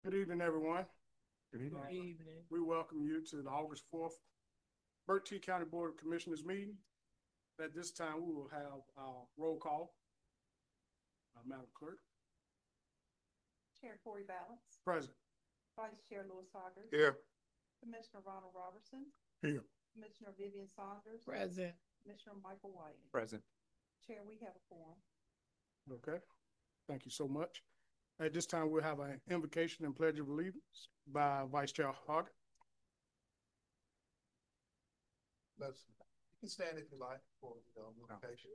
Good evening, everyone. Good evening. We welcome you to the August 4th Bertie County Board of Commissioners meeting. At this time, we will have our roll call. Madam Clerk. Chair Corey Balance. Present. Vice Chair Louis Hoggard. Here. Commissioner Ronald Robertson. Here. Commissioner Vivian Saunders. Present. Commissioner Michael White. Present. Chair, we have a quorum. Okay. Thank you so much. At this time, we'll have an invocation and pledge of allegiance by Vice Chair Hoggard. You can stand if you like for the invocation.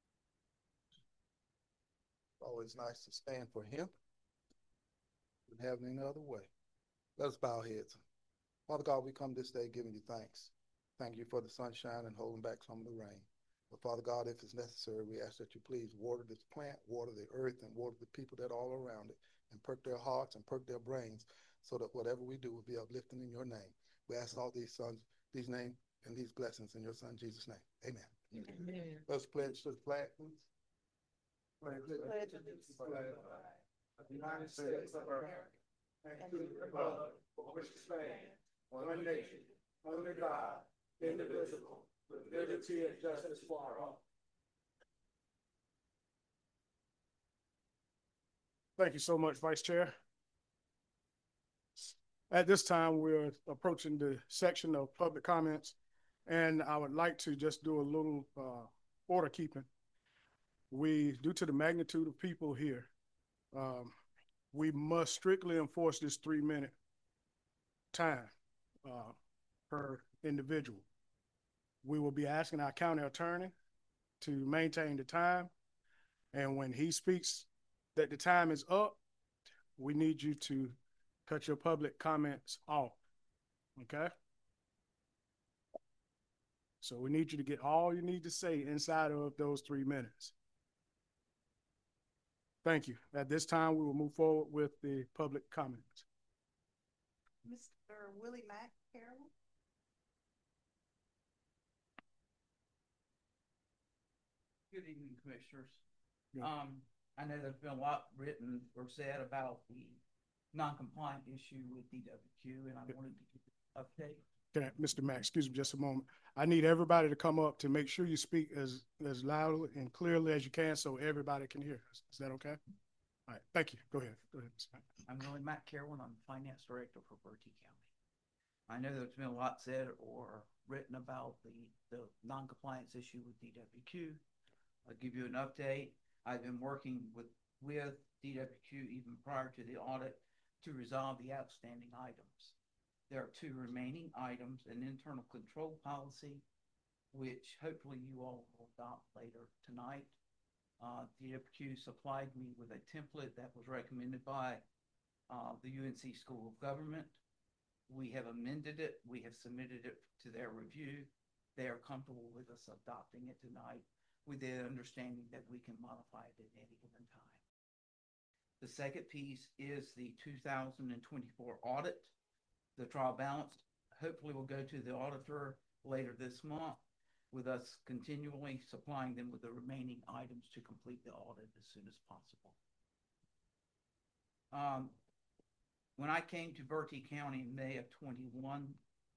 Always nice to stand for him. Wouldn't have it any other way. Let us bow our heads. Father God, we come this day giving you thanks. Thank you for the sunshine and holding back some of the rain. But Father God, if it's necessary, we ask that you please water this plant, water the earth, and water the people that are all around it, and perk their hearts and perk their brains, so that whatever we do will be uplifting in your name. We ask all these names and these blessings in your son Jesus' name. Amen. Amen. Let's pledge to the flag, please. Pledge allegiance to the flag of the United States of America and to the republic for which it stands, one nation, under God, indivisible, with liberty and justice for all. Thank you so much, Vice Chair. At this time, we're approaching the section of public comments, and I would like to just do a little order keeping. Due to the magnitude of people here, we must strictly enforce this 3-minute time per individual. We will be asking our county attorney to maintain the time, and when he speaks that the time is up, we need you to cut your public comments off, okay? So we need you to get all you need to say inside of those 3 minutes. Thank you. At this time, we will move forward with the public comments. Mr. Willie Mack Carroll. Good evening, Commissioners. Yeah. I know there's been a lot written or said about the non-compliant issue with DWQ, and I wanted to give an update. Okay, Mr. Mack, excuse me just a moment. I need everybody to come up to make sure you speak as loudly and clearly as you can so everybody can hear us. Is that okay? All right, thank you. Go ahead. Go ahead, Mr. Mack. I'm Willie Mack Carroll, and I'm the Finance Director for Bertie County. I know there's been a lot said or written about the non-compliance issue with DWQ. I'll give you an update. I've been working with DWQ even prior to the audit to resolve the outstanding items. There are 2 remaining items, an internal control policy, which hopefully you all will adopt later tonight. DWQ supplied me with a template that was recommended by the UNC School of Government. We have amended it. We have submitted it to their review. They are comfortable with us adopting it tonight, with the understanding that we can modify it at any given time. The second piece is the 2024 audit. The trial balance hopefully will go to the auditor later this month, with us continually supplying them with the remaining items to complete the audit as soon as possible. When I came to Bertie County in May of 24,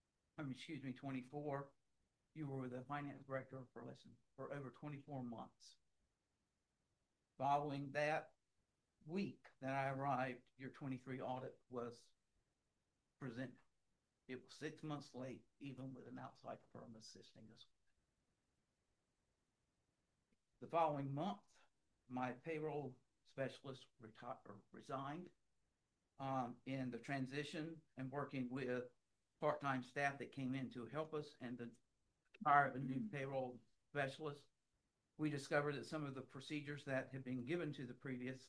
you were the finance director for over 24 months. Following that week that I arrived, your 23 audit was presented. It was 6 months late, even with an outside firm assisting us. The following month, my payroll specialist resigned. In the transition and working with part-time staff that came in to help us and the hire of a new payroll specialist, we discovered that some of the procedures that had been given to the previous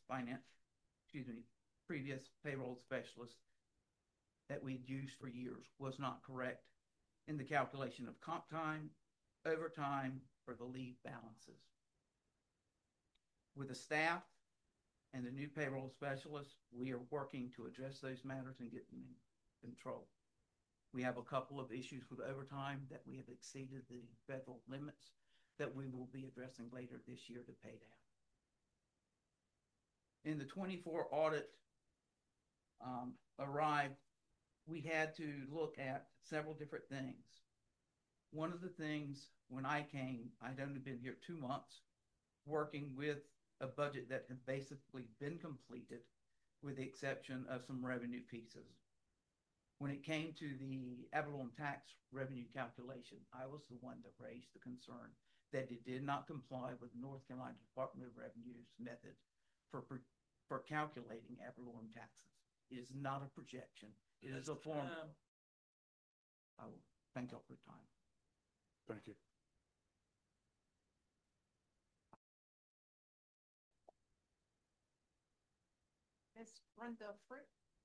payroll specialist that we'd used for years was not correct in the calculation of comp time, overtime, or the leave balances. With the staff and the new payroll specialist, we are working to address those matters and get them in control. We have a couple of issues with overtime that we have exceeded the federal limits that we will be addressing later this year to pay down. In the 24 audit, arrived, we had to look at several different things. One of the things when I came, I'd only been here 2 months, working with a budget that had basically been completed with the exception of some revenue pieces. When it came to the ad valorem tax revenue calculation, I was the one that raised the concern that it did not comply with North Carolina Department of Revenue's method for calculating ad valorem taxes. It is not a projection. It is a form. I will thank y'all for your time. Thank you. Ms. Brenda Frick.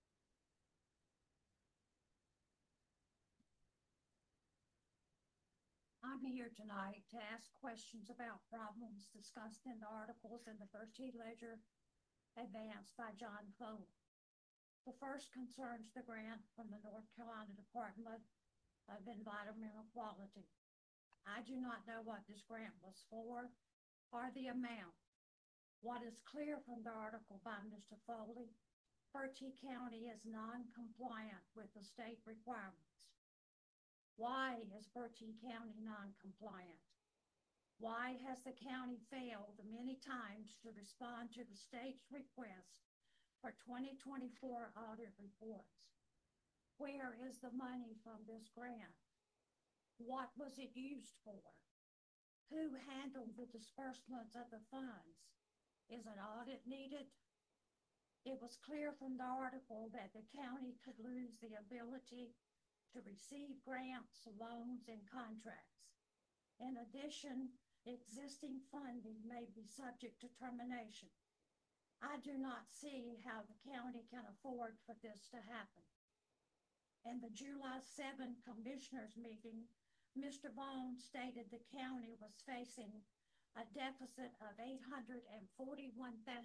I'm here tonight to ask questions about problems discussed in the articles in the Bertie Ledger advanced by John Foley. The first concerns the grant from the North Carolina Department of Environmental Quality. I do not know what this grant was for or the amount. What is clear from the article by Mr. Foley, Bertie County is non-compliant with the state requirements. Why is Bertie County non-compliant? Why has the county failed many times to respond to the state's request for 2024 audit reports? Where is the money from this grant? What was it used for? Who handled the disbursements of the funds? Is an audit needed? It was clear from the article that the county could lose the ability to receive grants, loans, and contracts. In addition, existing funding may be subject to termination. I do not see how the county can afford for this to happen. In the July 7 commissioners meeting, Mr. Vaughn stated the county was facing a deficit of $841,000,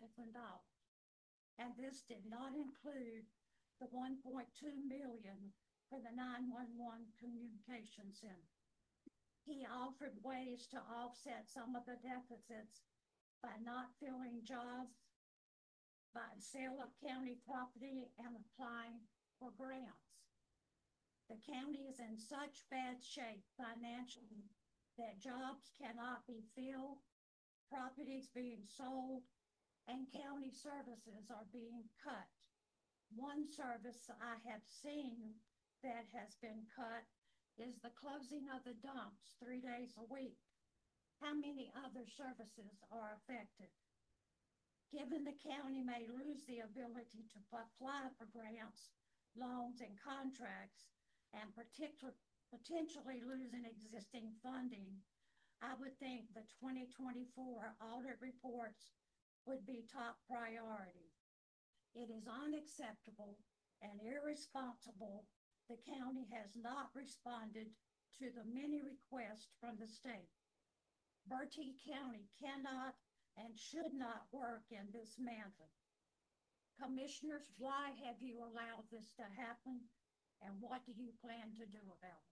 and this did not include the $1.2 million for the 911 communication center. He offered ways to offset some of the deficits by not filling jobs, by sale of county property, and applying for grants. The county is in such bad shape financially that jobs cannot be filled, properties being sold, and county services are being cut. One service I have seen that has been cut is the closing of the dumps 3 days a week. How many other services are affected? Given the county may lose the ability to apply for grants, loans, and contracts, and potentially losing existing funding, I would think the 2024 audit reports would be top priority. It is unacceptable and irresponsible the county has not responded to the many requests from the state. Bertie County cannot and should not work in this manner. Commissioners, why have you allowed this to happen, and what do you plan to do about it?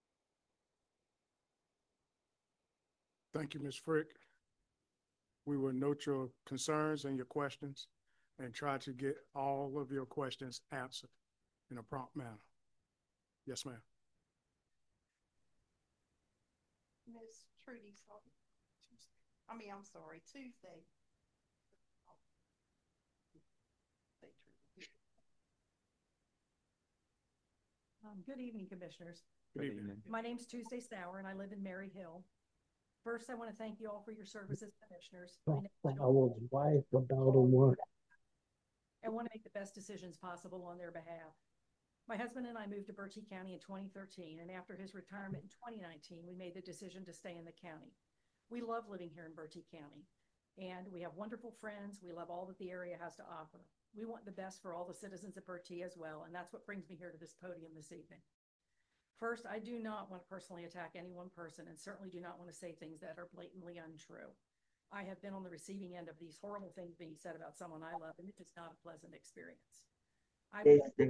Thank you, Ms. Frick. We will note your concerns and your questions and try to get all of your questions answered in a prompt manner. Yes, ma'am. Ms. Trudy Sullivan. I'm sorry, Tuesday. Good evening, Commissioners. Good evening. My name's Tuesday Sauer, and I live in Mary Hill. First, I want to thank you all for your service as Commissioners. I want to make the best decisions possible on their behalf. My husband and I moved to Bertie County in 2013, and after his retirement in 2019, we made the decision to stay in the county. We love living here in Bertie County, and we have wonderful friends. We love all that the area has to offer. We want the best for all the citizens of Bertie as well, and that's what brings me here to this podium this evening. First, I do not want to personally attack any one person, and certainly do not want to say things that are blatantly untrue. I have been on the receiving end of these horrible things being said about someone I love, and it is not a pleasant experience. At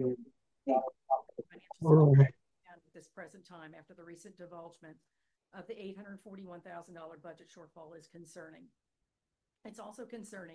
this present time, after the recent divulgement of the $841,000 budget shortfall, is concerning. It's also concerning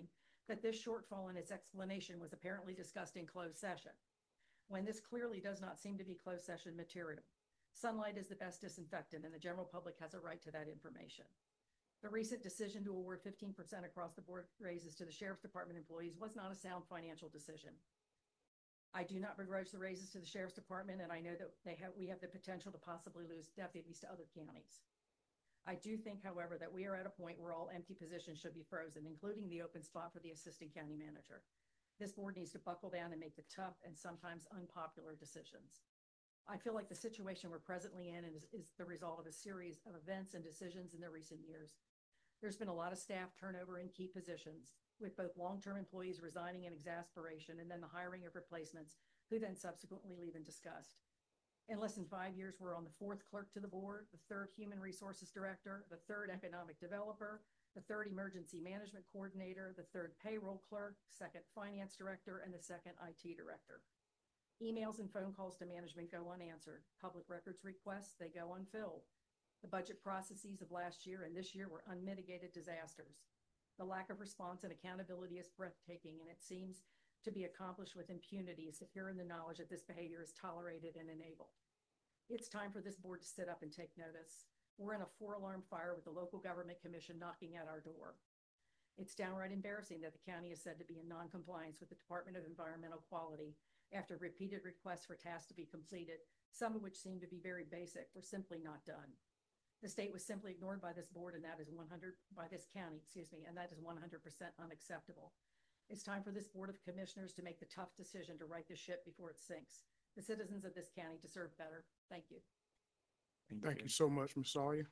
that this shortfall in its explanation was apparently discussed in closed session, when this clearly does not seem to be closed session material. Sunlight is the best disinfectant, and the general public has a right to that information. The recent decision to award 15% across the board raises to the Sheriff's Department employees was not a sound financial decision. I do not begrudge the raises to the Sheriff's Department, and I know that we have the potential to possibly lose deputies to other counties. I do think, however, that we are at a point where all empty positions should be frozen, including the open spot for the assistant county manager. This board needs to buckle down and make the tough and sometimes unpopular decisions. I feel like the situation we're presently in is the result of a series of events and decisions in the recent years. There's been a lot of staff turnover in key positions, with both long-term employees resigning in exasperation and then the hiring of replacements who then subsequently leave in disgust. In less than 5 years, we're on the 4th clerk to the board, the 3rd human resources director, the 3rd economic developer, the 3rd emergency management coordinator, the 3rd payroll clerk, 2nd finance director, and the 2nd IT director. Emails and phone calls to management go unanswered. Public records requests, they go unfilled. The budget processes of last year and this year were unmitigated disasters. The lack of response and accountability is breathtaking, and it seems to be accomplished with impunity, secure in the knowledge that this behavior is tolerated and enabled. It's time for this board to sit up and take notice. We're in a 4-alarm fire with the local government commission knocking at our door. It's downright embarrassing that the county is said to be in non-compliance with the Department of Environmental Quality after repeated requests for tasks to be completed, some of which seem to be very basic, were simply not done. The state was simply ignored by this board, and that is by this county, and that is 100% unacceptable. It's time for this Board of Commissioners to make the tough decision to right the ship before it sinks. The citizens of this county deserve better. Thank you. Thank you so much, Ms. Sawyer.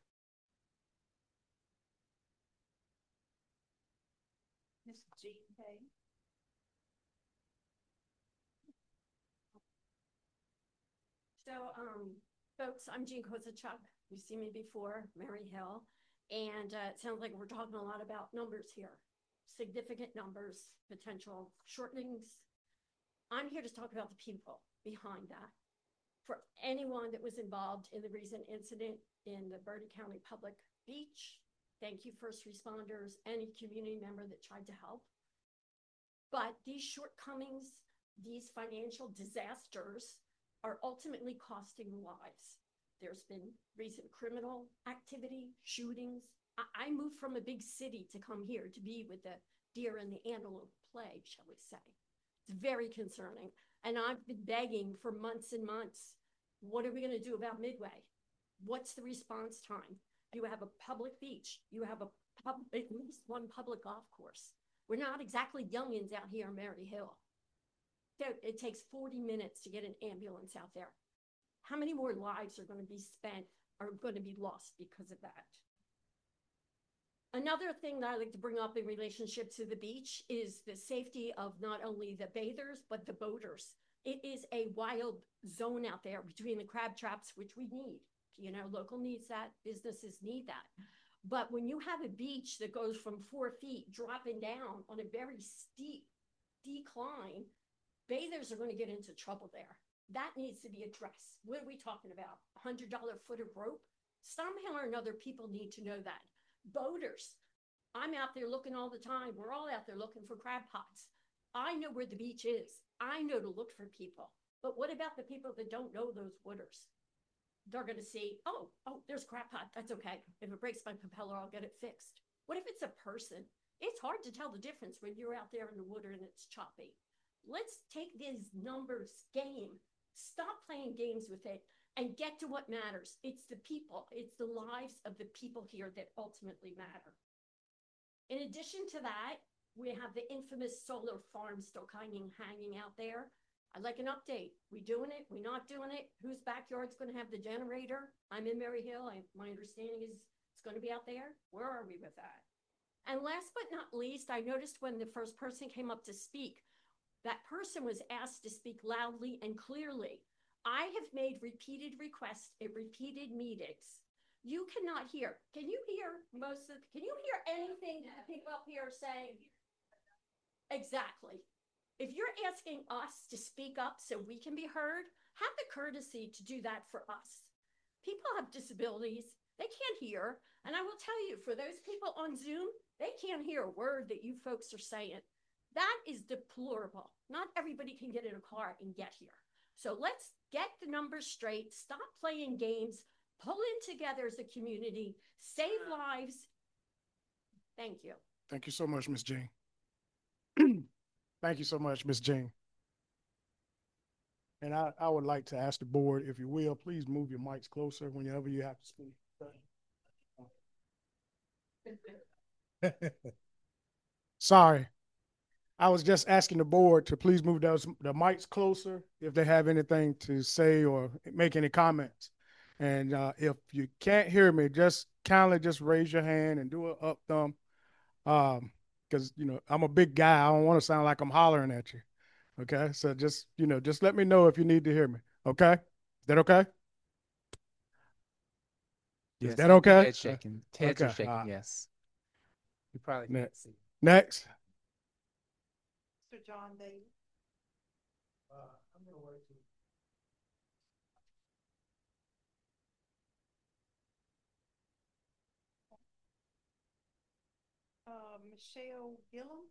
Ms. Jean Hay. So, folks, I'm Jean Kozaczuk. You've seen me before, Mary Hill. And it sounds like we're talking a lot about numbers here. Significant numbers, potential shortenings. I'm here to talk about the people behind that. For anyone that was involved in the recent incident in the Bertie County Public Beach, thank you, first responders, any community member that tried to help. But these shortcomings, these financial disasters are ultimately costing lives. There's been recent criminal activity, shootings. I moved from a big city to come here to be with the deer and the antelope plague, shall we say. It's very concerning. And I've been begging for months and months, what are we going to do about Midway? What's the response time? You have a public beach. You have at least one public golf course. We're not exactly youngins out here in Mary Hill. It takes 40 minutes to get an ambulance out there. How many more lives are going to be spent, are going to be lost because of that? Another thing that I like to bring up in relationship to the beach is the safety of not only the bathers, but the boaters. It is a wild zone out there between the crab traps, which we need. You know, local needs that, businesses need that. But when you have a beach that goes from 4 feet dropping down on a very steep decline, bathers are going to get into trouble there. That needs to be addressed. What are we talking about? $100 foot of rope? Somehow or another, people need to know that. Boaters, I'm out there looking all the time. We're all out there looking for crab pots. I know where the beach is. I know to look for people. But what about the people that don't know those waters? They're going to see, oh, there's a crab pot. That's okay. If it breaks my propeller, I'll get it fixed. What if it's a person? It's hard to tell the difference when you're out there in the water and it's choppy. Let's take this numbers game. Stop playing games with it and get to what matters. It's the people. It's the lives of the people here that ultimately matter. In addition to that, we have the infamous solar farm still hanging out there. I'd like an update. We doing it? We not doing it? Whose backyard's going to have the generator? I'm in Mary Hill. My understanding is it's going to be out there. Where are we with that? And last but not least, I noticed when the first person came up to speak, that person was asked to speak loudly and clearly. I have made repeated requests at repeated meetings. You cannot hear. Can you hear anything that the people up here are saying? Exactly. If you're asking us to speak up so we can be heard, have the courtesy to do that for us. People have disabilities. They can't hear. And I will tell you, for those people on Zoom, they can't hear a word that you folks are saying. That is deplorable. Not everybody can get in a car and get here. So let's get the numbers straight, stop playing games, pull in together as a community, save lives. Thank you. Thank you so much, Ms. Jean. Thank you so much, Ms. Jean. And I would like to ask the board, if you will, please move your mics closer whenever you have to speak. Sorry. I was just asking the board to please move the mics closer if they have anything to say or make any comments. And if you can't hear me, just kindly just raise your hand and do an up thumb. Because, I'm a big guy. I don't want to sound like I'm hollering at you. Okay. So just let me know if you need to hear me. Okay. Is that okay? Is that okay? Head shaking. Heads are okay, shaking, yes. You probably can't Next. see. Next. Mr. John Davis. I'm gonna wait till. Michelle Gillum.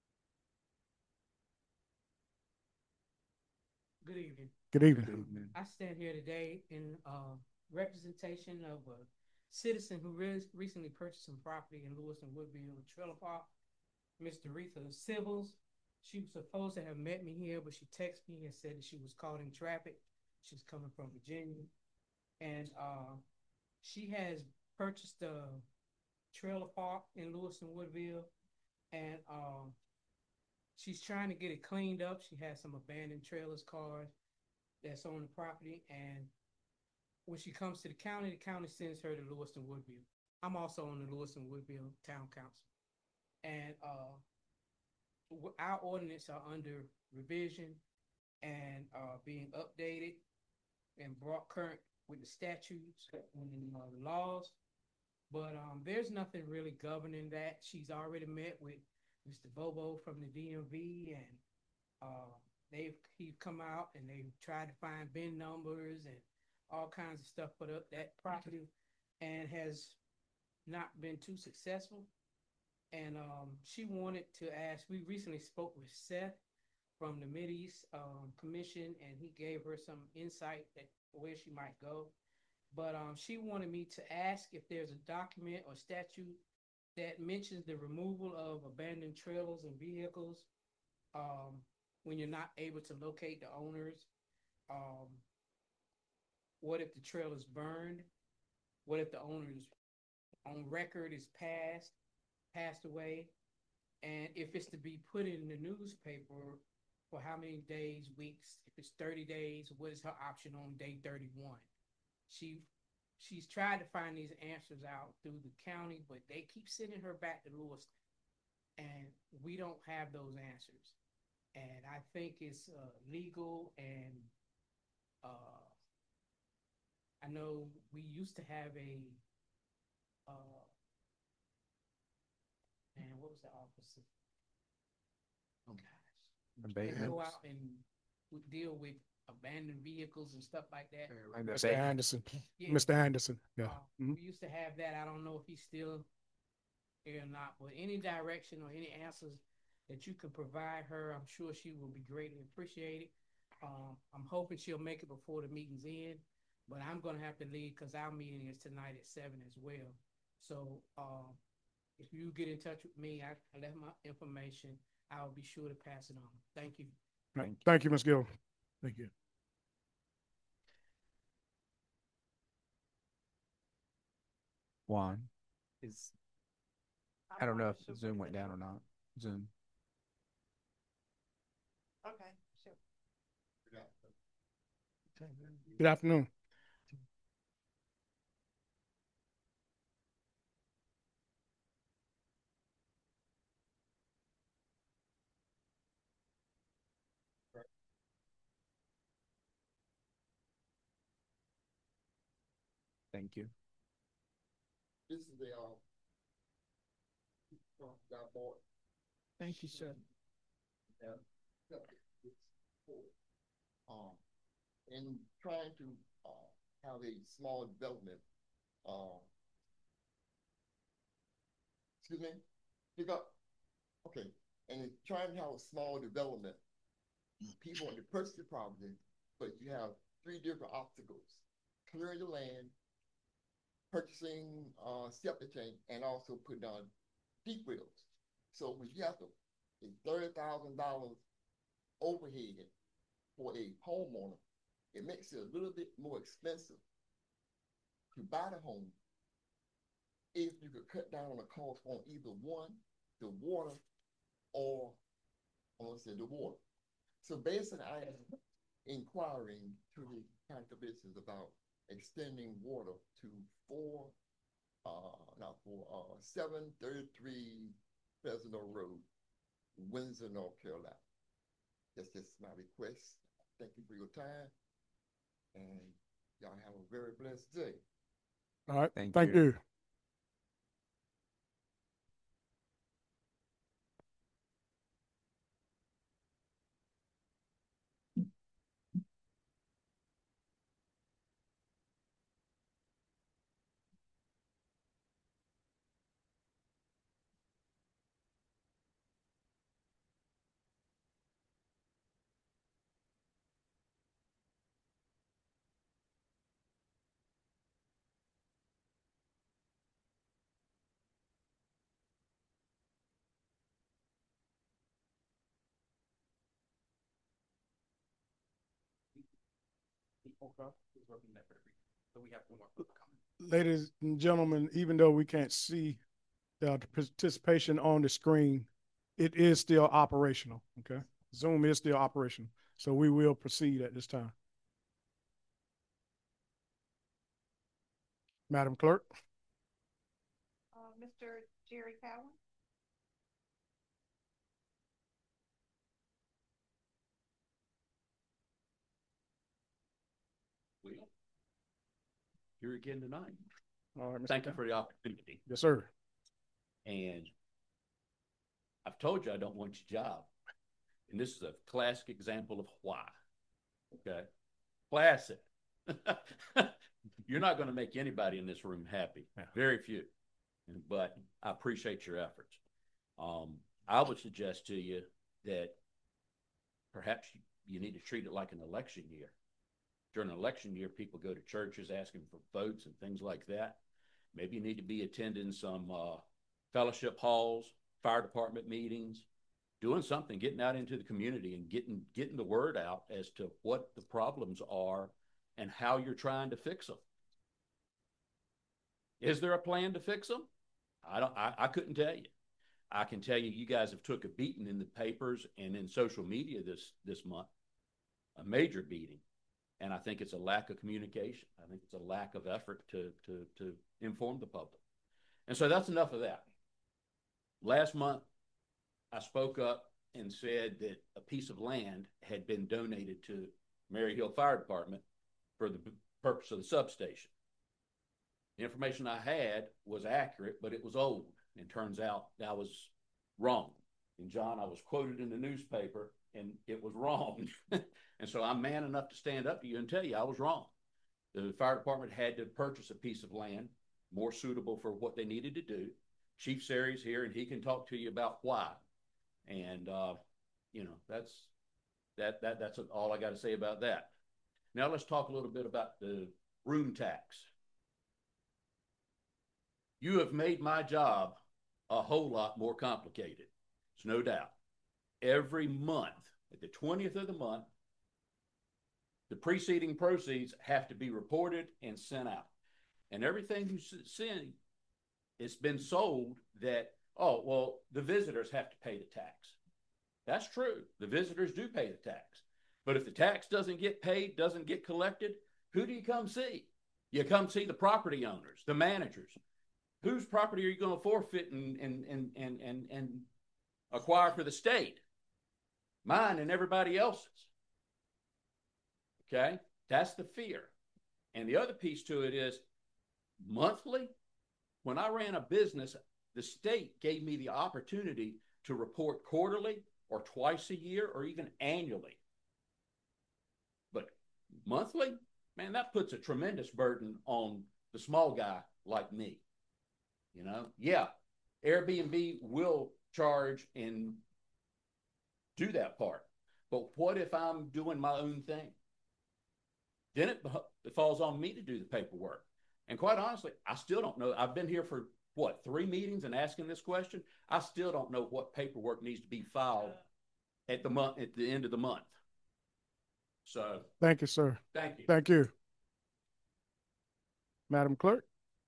Good evening. Good evening. Good evening. I stand here today in representation of a citizen who recently purchased some property in Lewis and Woodville Trailer Park, Miss Doretha Sybils. She was supposed to have met me here, but she texted me and said that she was caught in traffic. She's coming from Virginia. And she has purchased a trailer park in Lewis and Woodville. And she's trying to get it cleaned up. She has some abandoned trailers, cars that's on the property. And when she comes to the county sends her to Lewis and Woodville. I'm also on the Lewis and Woodville Town Council. And our ordinance are under revision and being updated and brought current with the statutes and the laws. But there's nothing really governing that. She's already met with Mr. Bobo from the DMV, and he's come out and they've tried to find VIN numbers and all kinds of stuff for that property, and has not been too successful. And she wanted to ask, we recently spoke with Seth from the Mideast Commission, and he gave her some insight that where she might go. But she wanted me to ask if there's a document or statute that mentions the removal of abandoned trailers and vehicles when you're not able to locate the owners. What if the trailer's burned? What if the owner's on record is passed away? And if it's to be put in the newspaper, for how many days, weeks? If it's 30 days, what is her option on day 31? She's tried to find these answers out through the county, but they keep sending her back to Lewiston, and we don't have those answers. And I think it's legal, and I know we used to have a and what was the opposite? Oh gosh. Abatement. Go out and deal with abandoned vehicles and stuff like that. Like Mr. abatement. Anderson. Yeah. Mr. Anderson. Yeah. We used to have that. I don't know if he's still here or not, but any direction or any answers that you can provide her, I'm sure she will be greatly appreciated. I'm hoping she'll make it before the meeting's end, but I'm going to have to leave because our meeting is tonight at 7 as well. So if you get in touch with me, I left my information. I'll be sure to pass it on. Thank you. Thank you, Ms. Gill. Thank you. Juan is, I don't know if Zoom went down or not. Zoom. Okay, sure. Good afternoon. Thank you. This is the got bought. Thank you, sir. In trying to have a small development, excuse me, pick up. Okay, And it's trying to have a small development. People want to purchase the property, but you have three different obstacles: clearing the land, purchasing septic tank, and also putting down deep wells. So when you have to a $30,000 overhead for a homeowner, it makes it a little bit more expensive to buy the home if you could cut down on the cost on either one, the water, or the water. So basically, I am inquiring to the county commissioners about extending water to 733 Fresno Road, Windsor, North Carolina. That's just my request. Thank you for your time, and y'all have a very blessed day. All right, Thank thank you. you. So we have one more comment. Ladies and gentlemen, even though we can't see the participation on the screen, it is still operational, okay? Zoom is still operational, so we will proceed at this time. Madam Clerk? Mr. Jerry Cowan? Well, here again tonight. All right, Mr. Thank you Cowan. for the opportunity. Yes, sir. And I've told you I don't want your job. And this is a classic example of why. Okay? Classic. You're not going to make anybody in this room happy. Yeah. Very few. But I appreciate your efforts. I would suggest to you that perhaps you need to treat it like an election year. During an election year, people go to churches asking for votes and things like that. Maybe you need to be attending some fellowship halls, fire department meetings, doing something, getting out into the community and getting the word out as to what the problems are and how you're trying to fix them. Is there a plan to fix them? I couldn't tell you. I can tell you, you guys have took a beating in the papers and in social media this month, a major beating. And I think it's a lack of communication. I think it's a lack of effort to inform the public. And so that's enough of that. Last month, I spoke up and said that a piece of land had been donated to Maryhill Fire Department for the purpose of the substation. The information I had was accurate, but it was old. And turns out I was wrong. And John, I was quoted in the newspaper and it was wrong. And so I'm man enough to stand up to you and tell you I was wrong. The fire department had to purchase a piece of land more suitable for what they needed to do. Chief Sari's here and he can talk to you about why. And, that's all I got to say about that. Now let's talk a little bit about the room tax. You have made my job a whole lot more complicated. It's no doubt. Every month, at the 20th of the month, the preceding proceeds have to be reported and sent out. And everything you send, it's been sold that, the visitors have to pay the tax. That's true. The visitors do pay the tax. But if the tax doesn't get paid, doesn't get collected, who do you come see? You come see the property owners, the managers. Whose property are you going to forfeit and acquire for the state? Mine and everybody else's. Okay? That's the fear. And the other piece to it is monthly, when I ran a business, the state gave me the opportunity to report quarterly or twice a year or even annually. But monthly, man, that puts a tremendous burden on the small guy like me. Yeah, Airbnb will charge and do that part. But what if I'm doing my own thing? Then it falls on me to do the paperwork. And quite honestly, I still don't know. I've been here for what, 3 meetings and asking this question. I still don't know what paperwork needs to be filed at the end of the month. So Thank you, sir. thank you. Thank you. Madam Clerk?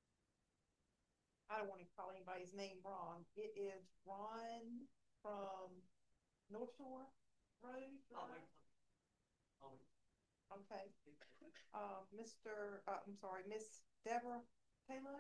I don't want to call anybody's name wrong. It is Ron from North Shore Road. Okay. Miss Deborah Taylor.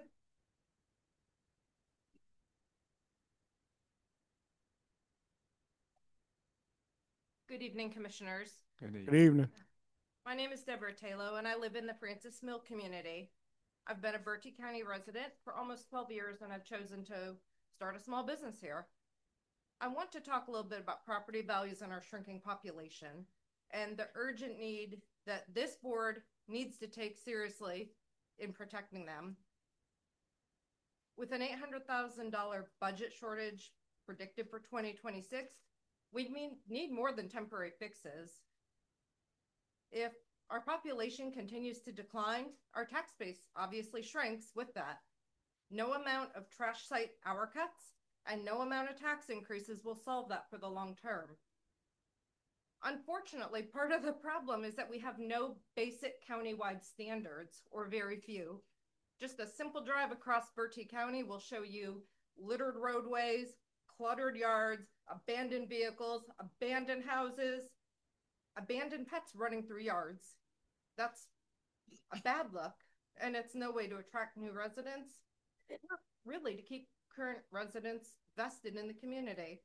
Good evening, Commissioners. Good evening. My name is Deborah Taylor, and I live in the Francis Mill community. I've been a Bertie County resident for almost 12 years, and I've chosen to start a small business here. I want to talk a little bit about property values in our shrinking population and the urgent need that this board needs to take seriously in protecting them. With an $800,000 budget shortage predicted for 2026, we need more than temporary fixes. If our population continues to decline, our tax base obviously shrinks with that. No amount of trash site hour cuts and no amount of tax increases will solve that for the long term. Unfortunately, part of the problem is that we have no basic countywide standards, or very few. Just a simple drive across Bertie County will show you littered roadways, cluttered yards, abandoned vehicles, abandoned houses, abandoned pets running through yards. That's a bad look, and it's no way to attract new residents, or really to keep current residents vested in the community.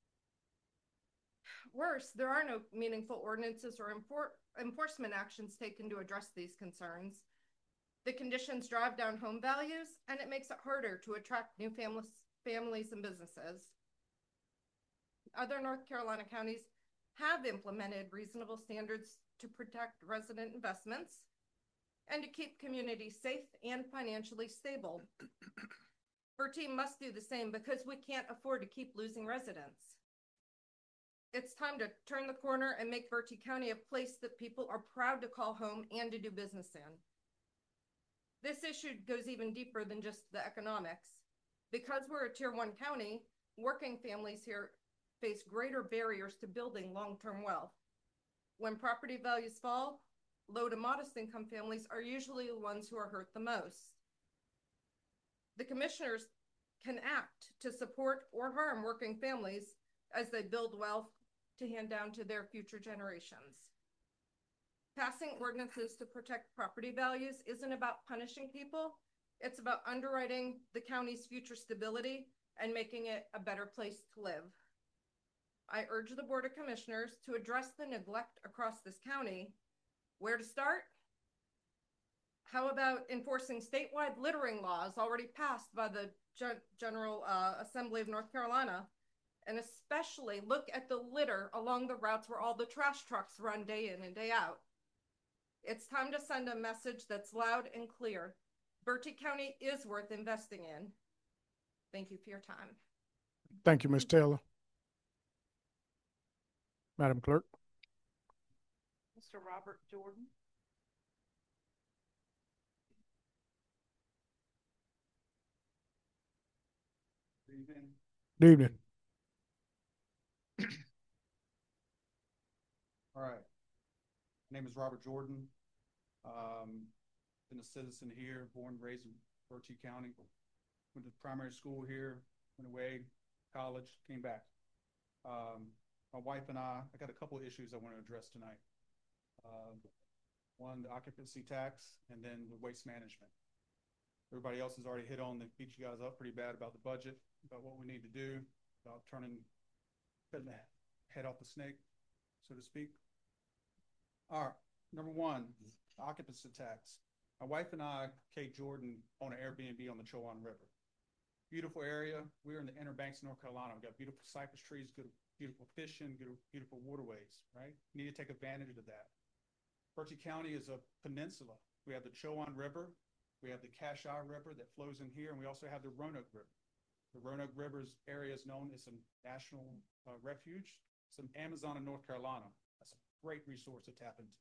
Worse, there are no meaningful ordinances or enforcement actions taken to address these concerns. The conditions drive down home values, and it makes it harder to attract new families and businesses. Other North Carolina counties have implemented reasonable standards to protect resident investments and to keep communities safe and financially stable. Bertie must do the same because we can't afford to keep losing residents. It's time to turn the corner and make Bertie County a place that people are proud to call home and to do business in. This issue goes even deeper than just the economics. Because we're a Tier 1 county, working families here face greater barriers to building long-term wealth. When property values fall, low to modest income families are usually the ones who are hurt the most. The commissioners can act to support or harm working families as they build wealth to hand down to their future generations. Passing ordinances to protect property values isn't about punishing people. It's about underwriting the county's future stability and making it a better place to live. I urge the Board of Commissioners to address the neglect across this county. Where to start? How about enforcing statewide littering laws already passed by the General Assembly of North Carolina? And especially look at the litter along the routes where all the trash trucks run day in and day out. It's time to send a message that's loud and clear. Bertie County is worth investing in. Thank you for your time. Thank you, Ms. Taylor. Madam Clerk. Mr. Robert Jordan. Good evening. Good evening. All right. My name is Robert Jordan. Been a citizen here, born and raised in Bertie County. Went to primary school here, went away, college, came back. My wife and I got a couple of issues I want to address tonight. One, the occupancy tax, and then the waste management. Everybody else has already hit on beat you guys up pretty bad about the budget, about what we need to do, about cutting the head off the snake, so to speak. All right, number one, occupancy tax. My wife and I, Kate Jordan, own an Airbnb on the Chowan River. Beautiful area. We're in the Inner Banks of North Carolina. We've got beautiful cypress trees, good, beautiful fishing, good, beautiful waterways, right? We need to take advantage of that. Bertie County is a peninsula. We have the Chowan River. We have the Cashier River that flows in here, and we also have the Roanoke River. The Roanoke River's area is known as a national refuge. some Amazon in North Carolina. That's a great resource to tap into.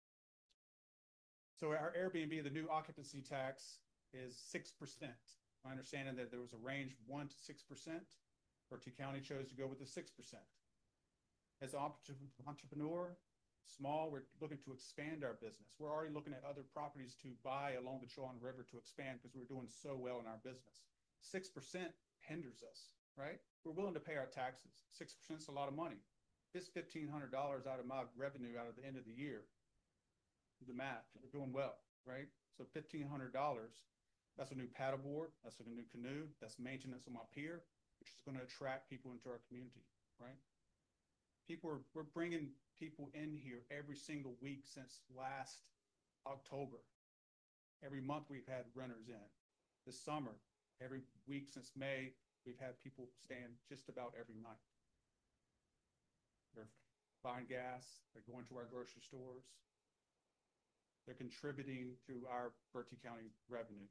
So our Airbnb, the new occupancy tax is 6%. My understanding that there was a range of 1 to 6%. Bertie County chose to go with the 6%. As an entrepreneur, small, we're looking to expand our business. We're already looking at other properties to buy along the Chowan River to expand because we're doing so well in our business. 6% hinders us, right? We're willing to pay our taxes. 6% is a lot of money. It's $1,500 out of my revenue out of the end of the year. Do the math, we're doing well, right? So $1,500, that's a new paddleboard, that's a new canoe, that's maintenance on my pier, which is going to attract people into our community, right? We're bringing people in here every single week since last October. Every month we've had renters in. This summer, every week since May, we've had people staying just about every night. They're buying gas, they're going to our grocery stores, they're contributing to our Bertie County revenue.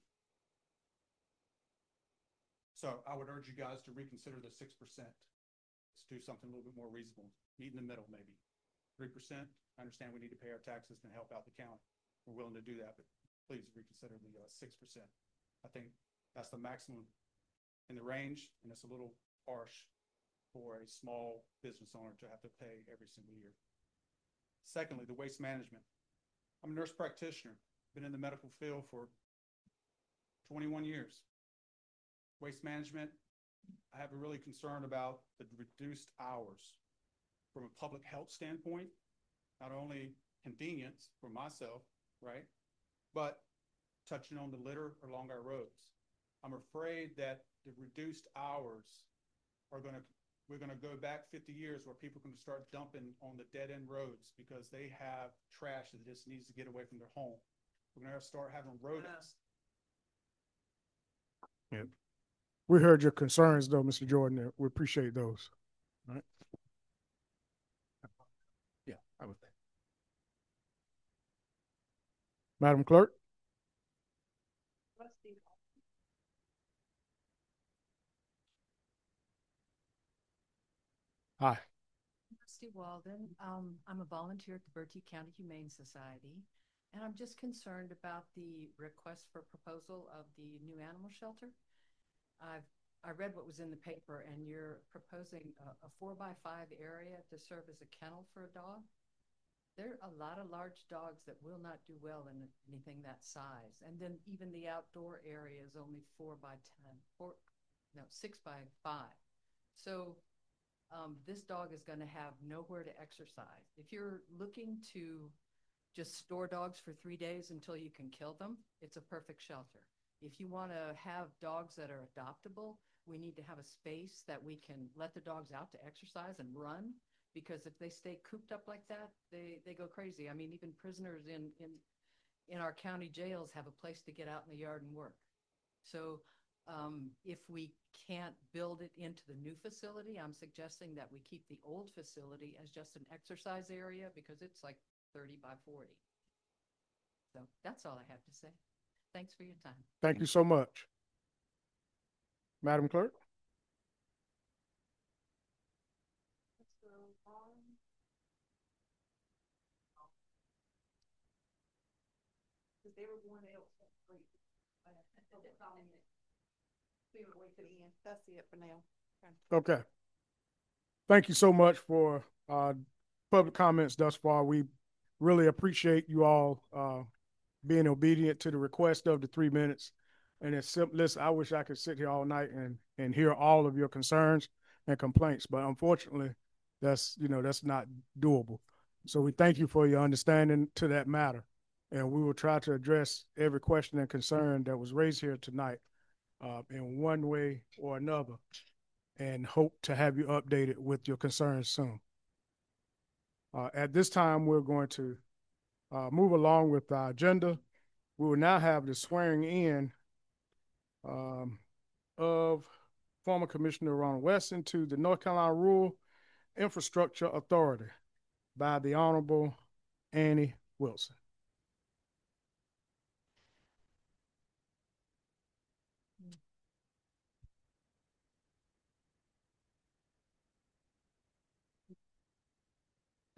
So I would urge you guys to reconsider the 6%. Let's do something a little bit more reasonable. Meet in the middle, maybe. 3%. I understand we need to pay our taxes and help out the county. We're willing to do that, but please reconsider the 6%. I think that's the maximum in the range, and it's a little harsh for a small business owner to have to pay every single year. Secondly, the waste management. I'm a nurse practitioner, been in the medical field for 21 years. Waste management, I have a really concern about the reduced hours from a public health standpoint, not only convenience for myself, right, but touching on the litter along our roads. I'm afraid that the reduced hours are we're going to go back 50 years where people can start dumping on the dead end roads because they have trash that just needs to get away from their home. We're going to start having rodents. Yeah. We heard your concerns though, Mr. Jordan. We appreciate those. All right. Yeah, I would think. Madam Clerk. Hi. Trustee Walden. I'm a volunteer at the Bertie County Humane Society, and I'm just concerned about the request for proposal of the new animal shelter. I read what was in the paper, and you're proposing a 4x5 area to serve as a kennel for a dog. There are a lot of large dogs that will not do well in anything that size. And then even the outdoor area is only 4x10, 6x5. So this dog is going to have nowhere to exercise. If you're looking to just store dogs for 3 days until you can kill them, it's a perfect shelter. If you want to have dogs that are adoptable, we need to have a space that we can let the dogs out to exercise and run, because if they stay cooped up like that, they go crazy. I mean, even prisoners in our county jails have a place to get out in the yard and work. So if we can't build it into the new facility, I'm suggesting that we keep the old facility as just an exercise area, because it's like 30x40. So that's all I have to say. Thanks for your time. Thank you so much. Madam Clerk. Everyone else wait to the end. That's it for now. Okay. Thank you so much for public comments thus far. We really appreciate you all being obedient to the request of the 3 minutes. And it's simple. Listen, I wish I could sit here all night and hear all of your concerns and complaints, but unfortunately, that's not doable. So we thank you for your understanding to that matter, and we will try to address every question and concern that was raised here tonight in one way or another, and hope to have you updated with your concerns soon. At this time, we're going to move along with our agenda. We will now have the swearing in of former Commissioner Ronald Weston to the North Carolina Rural Infrastructure Authority by the Honorable Annie Wilson.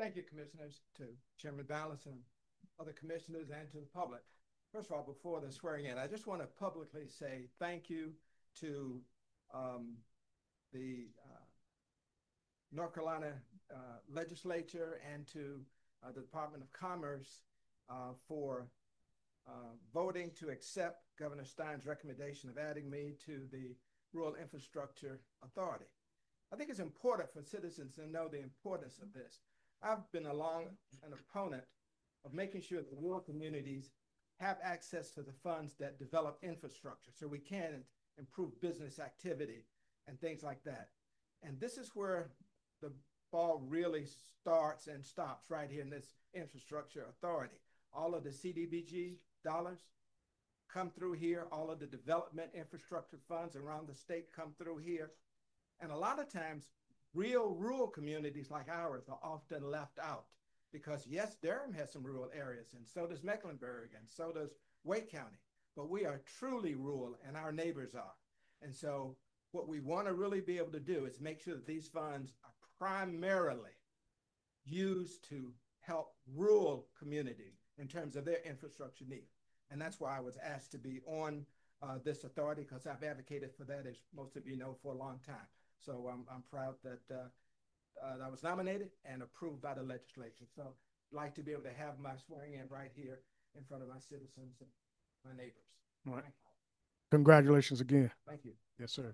Thank you, Commissioners, to Chairman Ballas and other commissioners and to the public. First of all, before the swearing in, I just want to publicly say thank you to the North Carolina legislature and to the Department of Commerce for voting to accept Governor Stein's recommendation of adding me to the Rural Infrastructure Authority. I think it's important for citizens to know the importance of this. I've been an opponent of making sure that rural communities have access to the funds that develop infrastructure so we can improve business activity and things like that. And this is where the ball really starts and stops, right here in this Infrastructure Authority. All of the CDBG dollars come through here. All of the development infrastructure funds around the state come through here. And a lot of times, real rural communities like ours are often left out because, yes, Durham has some rural areas, and so does Mecklenburg, and so does Wake County. But we are truly rural, and our neighbors are. And so what we want to really be able to do is make sure that these funds are primarily used to help rural communities in terms of their infrastructure needs. And that's why I was asked to be on this authority, because I've advocated for that, as most of you know, for a long time. So I'm proud that I was nominated and approved by the legislature. So I'd like to be able to have my swearing in right here in front of my citizens and my neighbors. All right. Congratulations again. Thank you. Yes, sir.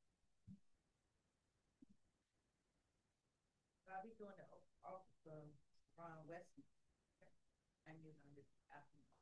I'll be doing the office of Ron Weston. And you're going to ask me.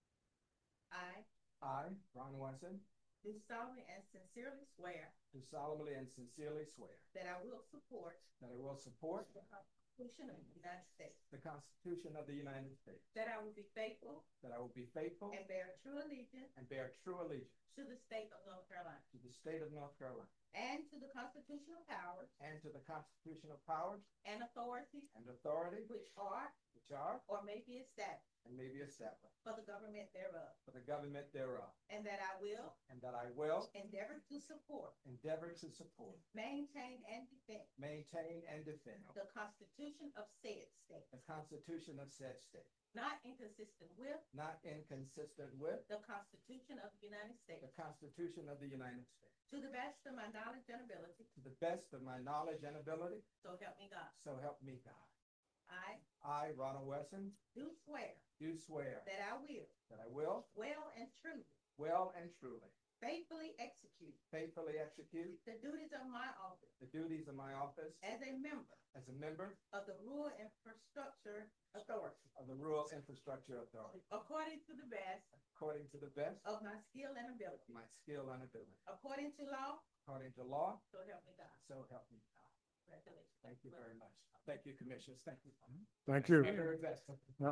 I, Ron Weston, Do solemnly and sincerely swear do solemnly and sincerely swear that I will support that I will support the Constitution of the United States, the Constitution of the United States, that I will be faithful that I will be faithful and bear true allegiance and bear true allegiance to the state of North Carolina to the state of North Carolina and to the constitutional powers and to the constitutional powers and authorities and authority which are or may be established and may be established for the government thereof, for the government thereof, and that I will endeavor to support, maintain, and defend the Constitution of said state, the Constitution of said state, not inconsistent with not inconsistent with the Constitution of the United States, the Constitution of the United States, to the best of my knowledge and ability, to the best of my knowledge and ability, so help me God. so help me God. I Ronald Wesson, do swear do swear that I will well and truly faithfully execute the duties of my office as a member of the Rural Infrastructure Authority, according to the best of my skill and ability, according to law, so help me God. Congratulations. Thank you very much. Thank you, commissioners. Thank you. Thank you. My very best. Yeah.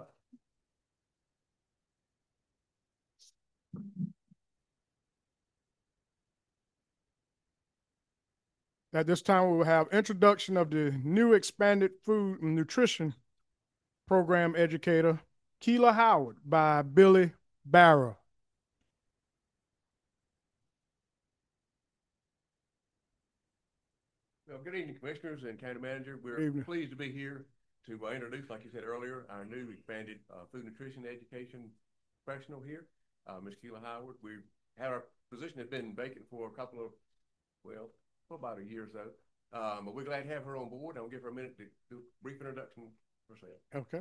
At this time, we will have introduction of the new expanded food and nutrition program educator, Keela Howard, by Billy Barrow. Well, good evening, Commissioners and County Manager. We're Evening. pleased to be here to introduce, like you said earlier, our new expanded food nutrition education professional here, Ms. Keela Howard. We had our position has been vacant for a couple of, well, for about a year or so. But we're glad to have her on board. I'll give her a minute to do a brief introduction herself. Okay.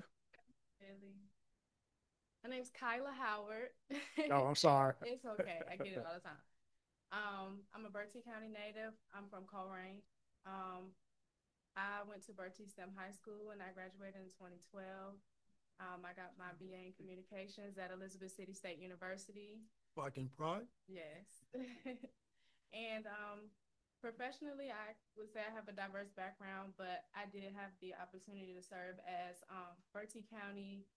My name's Kyla Howard. Oh, I'm sorry. It's okay. I get it all the time. I'm a Bertie County native. I'm from Coleraine. I went to Bertie STEM High School and I graduated in 2012. I got my BA in Communications at Elizabeth City State University. Fucking pride. Yes. And professionally, I would say I have a diverse background, but I did have the opportunity to serve as Bertie County,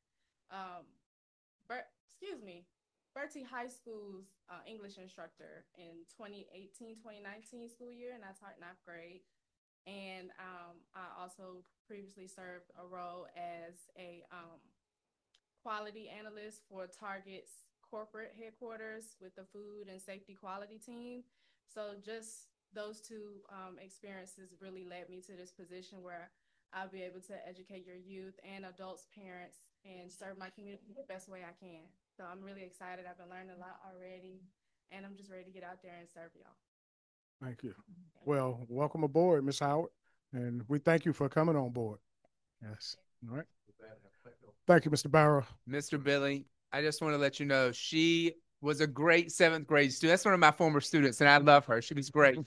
Bertie High School's English instructor in 2018-2019 school year, and I taught 9th grade. And I also previously served a role as a quality analyst for Target's corporate headquarters with the food and safety quality team. So just those two experiences really led me to this position where I'll be able to educate your youth and adults, parents, and serve my community the best way I can. So I'm really excited. I've been learning a lot already, and I'm just ready to get out there and serve y'all. Thank you. Well, welcome aboard, Ms. Howard, and we thank you for coming on board. Yes. All right. Thank you, Mr. Barrow. Mr. Billy, I just want to let you know she was a great 7th grade student. That's one of my former students, and I love her. She was great.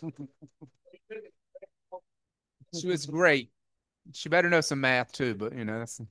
She was great. She better know some math too, but you know, that's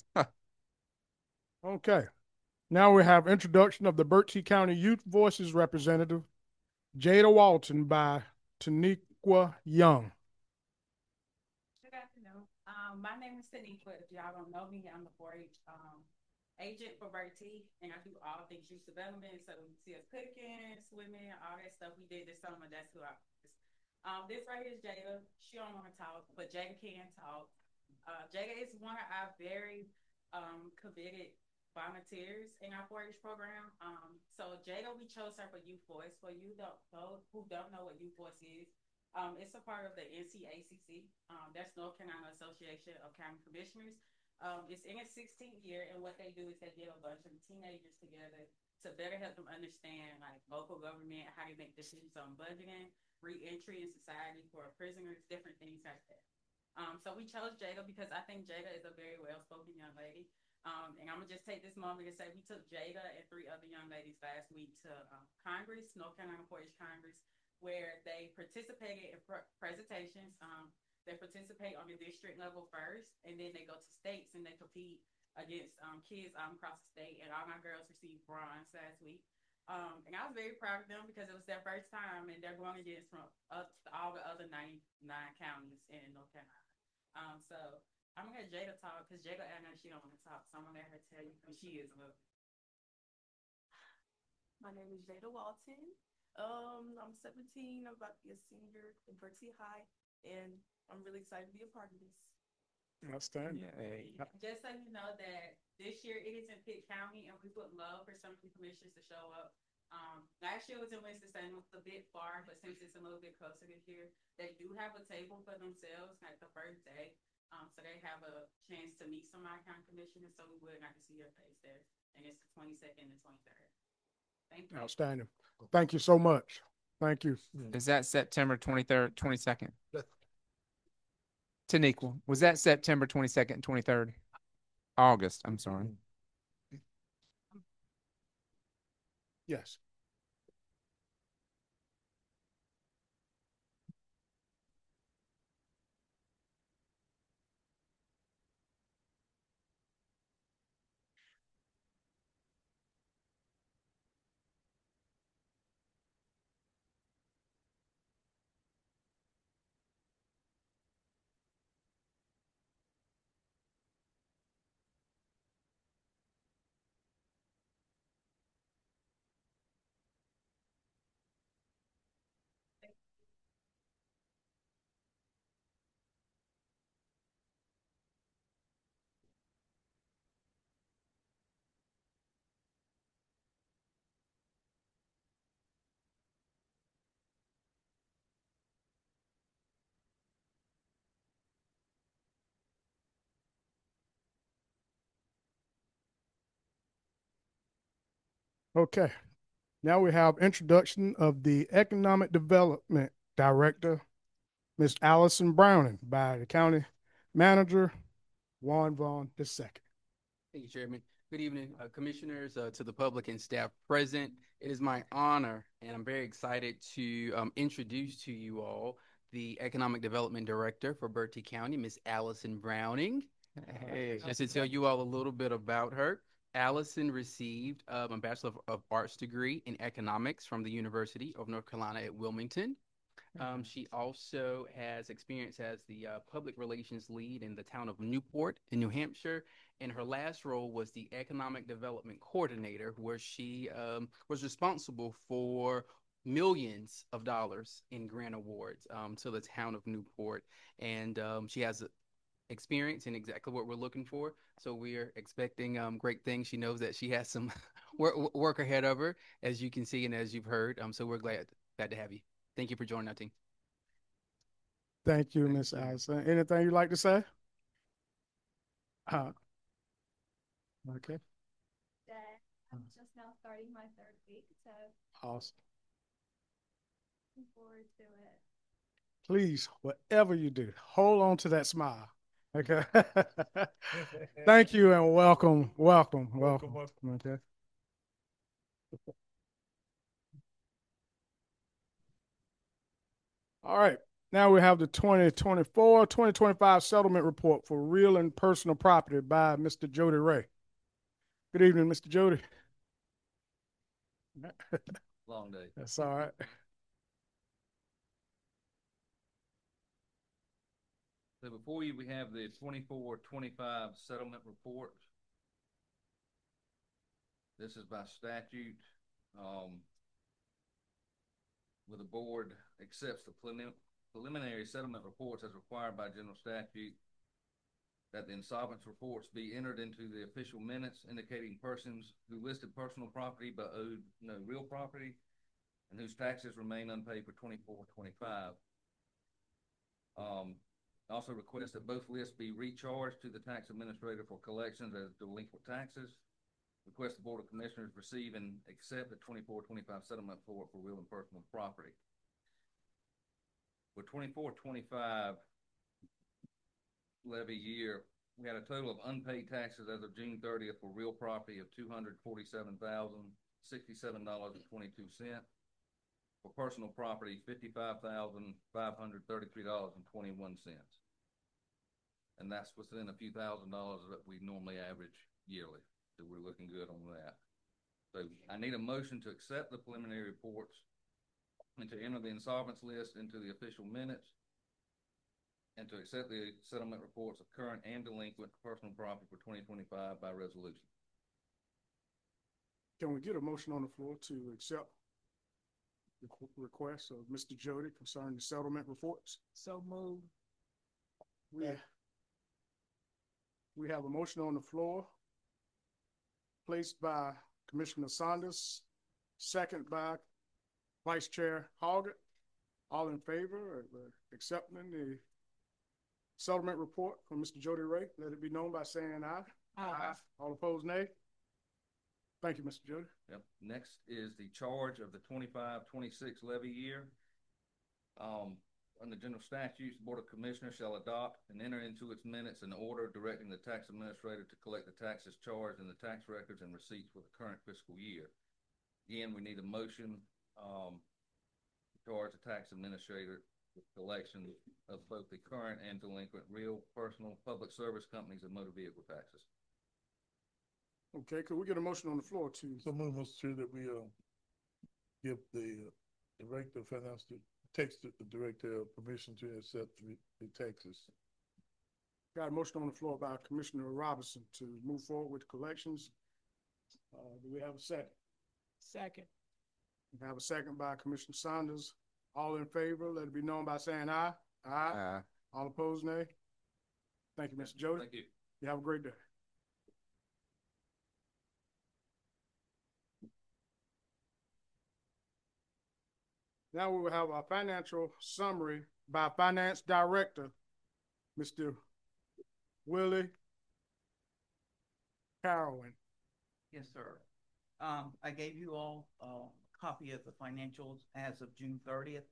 Okay. Now we have introduction of the Berkeley County Youth Voices representative, Jada Walton by Taniqua Young. Good afternoon. My name is Taniqua. If y'all don't know me, I'm the 4-H agent for Bertie, and I do all things youth development. So you see us cooking, swimming, all that stuff we did this summer. That's who I was. This right here is Jada. She don't want to talk, but Jada can talk. Jada is one of our very committed volunteers in our 4-H program. So Jada, we chose her for Youth Voice. For you who don't know what Youth Voice is, it's a part of the NCACC. That's North Carolina Association of County Commissioners. It's in its 16th year, and what they do is they get a bunch of teenagers together to better help them understand like local government, how they make decisions on budgeting, re-entry in society for prisoners, different things like that. So we chose Jada because I think Jada is a very well-spoken young lady. And I'm gonna just take this moment to say we took Jada and 3 other young ladies last week to Congress, North Carolina 4-H Congress, where they participated in presentations. They participate on the district level first, and then they go to states and they compete against kids across the state. And all my girls received bronze last week. And I was very proud of them because it was their first time, and they're going against from all the other 99 counties in North Carolina. So I'm gonna let Jada talk because Jada, I know she don't want to talk, so I'm gonna let her tell you who she is. My name is Jada Walton. I'm 17. I'm about to be a senior in Bertie High, and I'm really excited to be a part of this. Outstanding. Just so you know that this year it is in Pitt County, and we would love for some of the commissioners to show up. Last year was in Winston-Salem. It was a bit far, but since it's a little bit closer this year, they do have a table for themselves like the first day. So they have a chance to meet some of our county commissioners, so we would like to see your face there. And it's the 22nd and 23rd. Thank you. Outstanding. Thank you so much. Thank you. Is that September 23rd, 22nd? Taniqua, was that September 22nd and 23rd? August, I'm sorry. Yes. Okay. Now we have introduction of the Economic Development Director, Ms. Allison Browning, by the County Manager, Juan Vaughn II. Thank you, Chairman. Good evening, commissioners, to the public and staff present. It is my honor, and I'm very excited to introduce to you all the Economic Development Director for Bertie County, Ms. Allison Browning. Hey, just to tell you all a little bit about her. Allison received a Bachelor of Arts degree in economics from the University of North Carolina at Wilmington. She also has experience as the public relations lead in the town of Newport in New Hampshire. And her last role was the economic development coordinator, where she was responsible for millions of dollars in grant awards to the town of Newport. And she has experience in exactly what we're looking for. So we're expecting great things. She knows that she has some work ahead of her, as you can see and as you've heard. So we're glad to have you. Thank you for joining our team. Thank you, Ms. Allison. Anything you'd like to say? Okay, That I'm just now starting my third week, so awesome. looking forward to it. Please, whatever you do, hold on to that smile. Okay. Thank you and welcome. Okay. All right. Now we have the 2024-2025 settlement report for real and personal property by Mr. Jody Ray. Good evening, Mr. Jody. Long day. That's all right. So before you, we have the 24-25 settlement report. This is by statute. Where the board accepts the preliminary settlement reports as required by general statute, that the insolvency reports be entered into the official minutes indicating persons who listed personal property but owed no real property and whose taxes remain unpaid for 24-25. Also request that both lists be recharged to the tax administrator for collections as delinquent taxes. Request the Board of Commissioners receive and accept the 24-25 settlement report for real and personal property. For 24-25 levy year, we had a total of unpaid taxes as of June 30th for real property of $247,067.22. For personal property, $55,533.21. And that's within a few $1,000s that we normally average yearly. So we're looking good on that. So I need a motion to accept the preliminary reports and to enter the insolvency list into the official minutes and to accept the settlement reports of current and delinquent personal property for 2025 by resolution. Can we get a motion on the floor to accept the request of Mr. Jody concerning the settlement reports? So moved. We have a motion on the floor placed by Commissioner Saunders, second by Vice Chair Hoggett. All in favor of accepting the settlement report from Mr. Jody Ray, let it be known by saying aye. Aye. All opposed, nay. Thank you, Mr. Jody. Yep. Next is the charge of the 25-26 levy year. Under general statutes, the Board of Commissioners shall adopt and enter into its minutes an order directing the tax administrator to collect the taxes charged in the tax records and receipts for the current fiscal year. Again, we need a motion to charge the tax administrator with collection of both the current and delinquent real, personal, public service companies, and motor vehicle taxes. Okay, could we get a motion on the floor to? So move, Mr. Chair, that we give the Director of Finance to text the Director permission to accept the taxes. Got a motion on the floor by Commissioner Robinson to move forward with collections. Do we have a second? Second. We have a second by Commissioner Saunders. All in favor, let it be known by saying aye. Aye. All opposed, nay. Thank you, Mr. Jody. Thank you. You have a great day. Now we will have our financial summary by Finance Director, Mr. Willie Carolyn. Yes, sir. I gave you all a copy of the financials as of June 30th.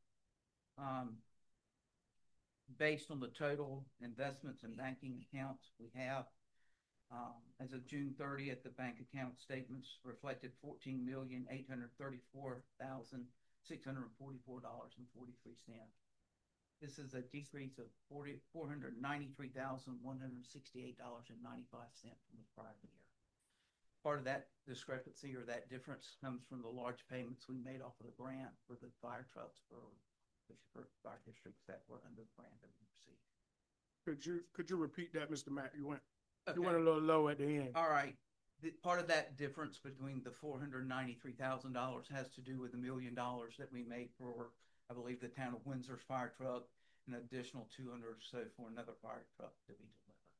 Based on the total investments and banking accounts we have, as of June 30th, the bank account statements reflected $14,834,644.43. This is a decrease of $493,168.95 from the prior year. Part of that discrepancy or that difference comes from the large payments we made off of the grant for the fire trucks for fire districts that were under the grant that we received. Could you repeat that, Mr. Matt? You went Okay. a little low at the end. All right. Part of that difference between the $493,000 has to do with $1 million that we made for, I believe, the town of Windsor's fire truck, and an additional 200 or so for another fire truck to be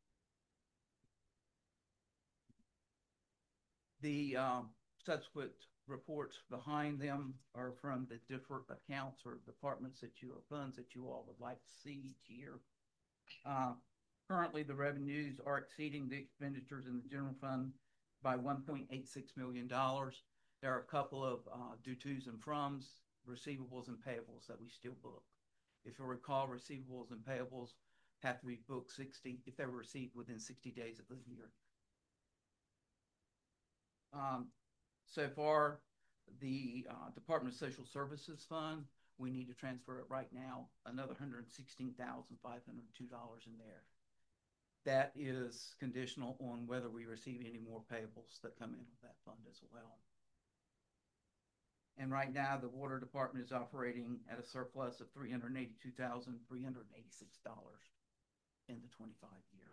delivered. The subsequent reports behind them are from the different accounts or departments that you or funds that you all would like to see each year. Currently, the revenues are exceeding the expenditures in the general fund by $1.86 million. There are a couple of due tos and froms, receivables and payables that we still book. If you recall, receivables and payables have to be booked if they were received within 60 days of the year. So far, the Department of Social Services Fund, we need to transfer it right now, another $116,502 in there. That is conditional on whether we receive any more payables that come in with that fund as well. And right now, the water department is operating at a surplus of $382,386 in the 25 year.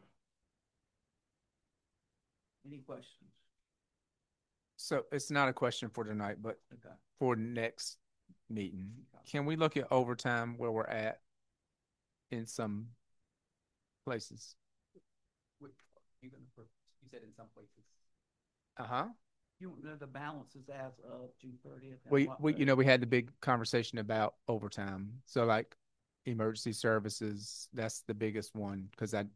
Any questions? So it's not a question for tonight, but Okay. for next meeting, can we look at overtime where we're at in some places? You said in some places. Uh-huh. You want to know the balances as of June 30th? We had the big conversation about overtime. So like emergency services, that's the biggest one because yeah.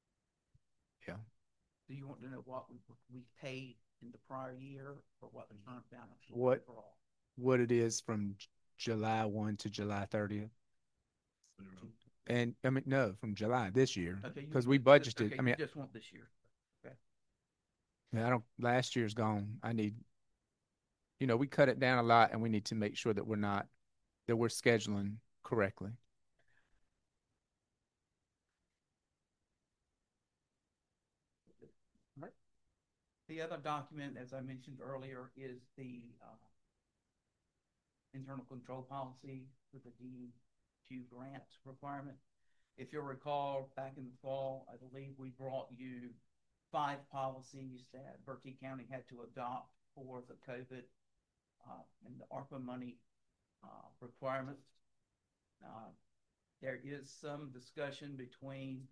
Do you want to know what we paid in the prior year or what the current balance is overall? What it is from July 1 to July 30th? And I mean, no, from July this year, because we budgeted. Okay, you just want this year. Okay. Yeah, last year's gone. We cut it down a lot and we need to make sure that we're scheduling correctly. All right. The other document, as I mentioned earlier, is the internal control policy for the DEQ grant requirement. If you'll recall, back in the fall, I believe we brought you 5 policies that Berkeley County had to adopt for the COVID and the ARPA money requirements. There is some discussion between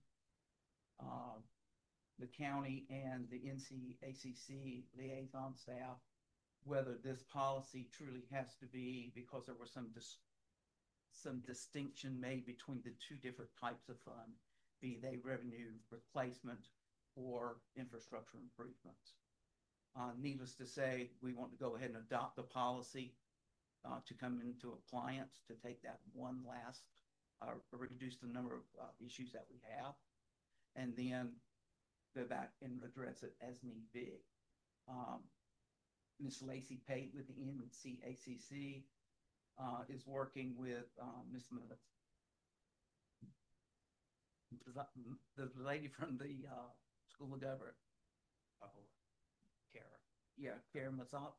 the county and the NCACC liaison staff whether this policy truly has to be, because there was some distinction made between the 2 different types of fund, be they revenue replacement or infrastructure improvements. Needless to say, we want to go ahead and adopt the policy to come into appliance to take that one last, reduce the number of issues that we have, and then go back and address it as need be. Ms. Lacey Pate with the NCACC is working with Ms. the lady from the School of Government. Kara Mazat.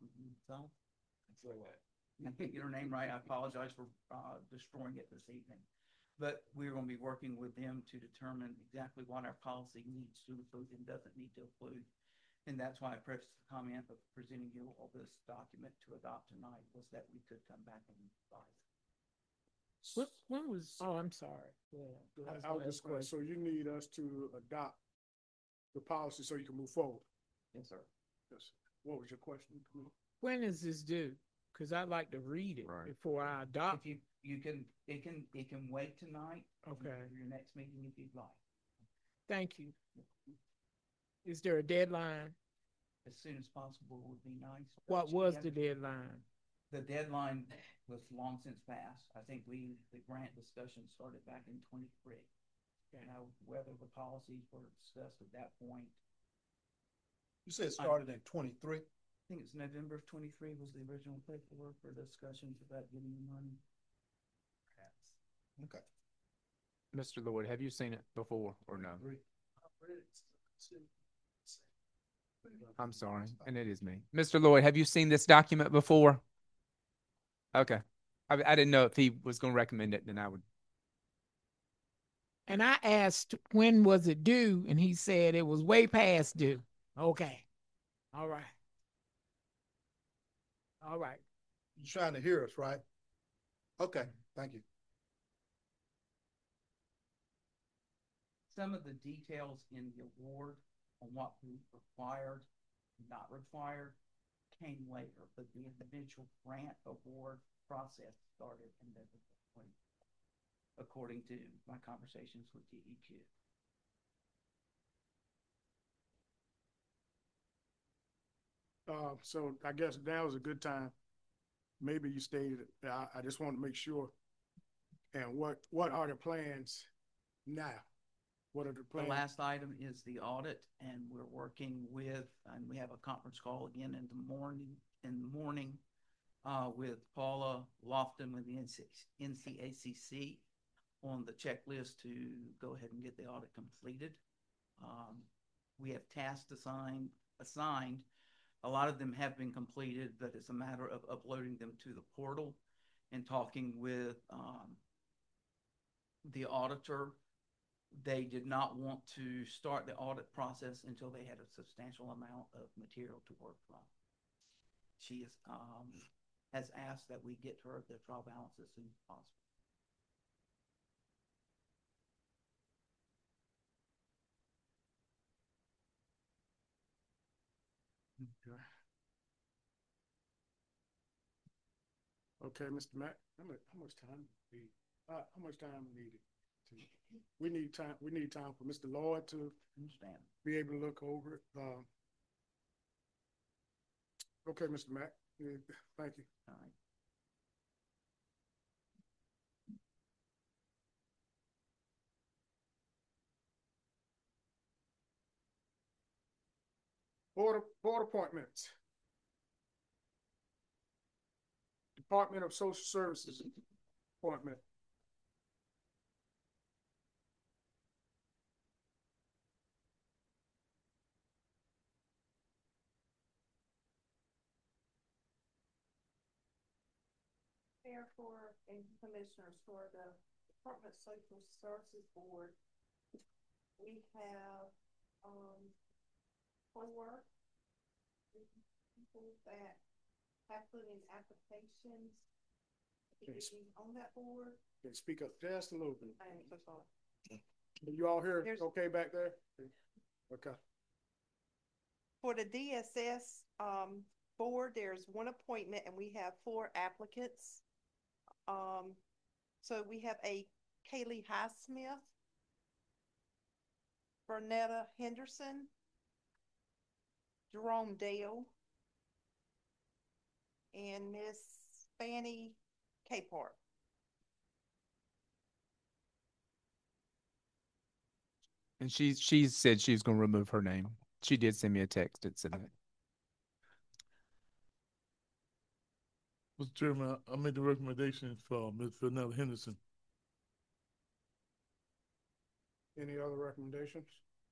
I can't get her name right. I apologize for destroying it this evening. But we're going to be working with them to determine exactly what our policy needs to include and doesn't need to include. And that's why I prefaced the comment of presenting you all this document to adopt tonight, was that we could come back and revise. When was? Oh, I'm sorry. Yeah, I was just going. So you need us to adopt the policy so you can move forward. Yes, sir. Yes. What was your question? When is this due? Because I'd like to read it before I adopt. If it can wait tonight. Okay. For your next meeting if you'd like. Thank you. Is there a deadline? As soon as possible would be nice. What was the deadline? The deadline was long since passed. I think the grant discussion started back in 23. Okay. Now, whether the policies were discussed at that point. You said it started in 23? I think it's November of 23 was the original paperwork for discussions about getting the money. Okay. Mr. Lloyd, have you seen it before or no? I'm sorry, and it is me. Mr. Lloyd, have you seen this document before? Okay. I didn't know if he was going to recommend it, then I would. And I asked, when was it due? And he said it was way past due. Okay. All right. All right. You're trying to hear us, right? Okay, thank you. Some of the details in the award on what we required, not required, came later, but the individual grant award process started in November, according to my conversations with DEQ. So I guess now is a good time. Maybe you stated it. I just want to make sure. And what are the plans now? What are the The plans? last item is the audit, and we're working with, and we have a conference call again in the morning, with Paula Lofton with the NCACC on the checklist to go ahead and get the audit completed. We have tasks assigned. A lot of them have been completed, but it's a matter of uploading them to the portal and talking with the auditor. They did not want to start the audit process until they had a substantial amount of material to work from. She has asked that we get her the trial balance as soon as possible. Okay, Mr. Mack, how much time? How much time we needed? We need time. We need time for Mr. Lloyd to understand, be able to look over it. Okay, Mr. Mack. Yeah, thank you. All right. Board appointments. Department of Social Services appointment. Therefore, and commissioners, for the Department of Social Services Board, we have, 4 people that have put in applications to be on that board. Okay, speak up just a little bit. I am so sorry. Are you all here? Okay back there? Okay. For the DSS, board, there's 1 appointment and we have 4 applicants. So we have a Kaylee Highsmith, Bernetta Henderson, Jerome Dale, and Miss Fanny Capehart. And she said she was going to remove her name. She did send me a text that said that. Mr. Chairman, I made the recommendation for Ms. Vanessa Henderson. Any other recommendations?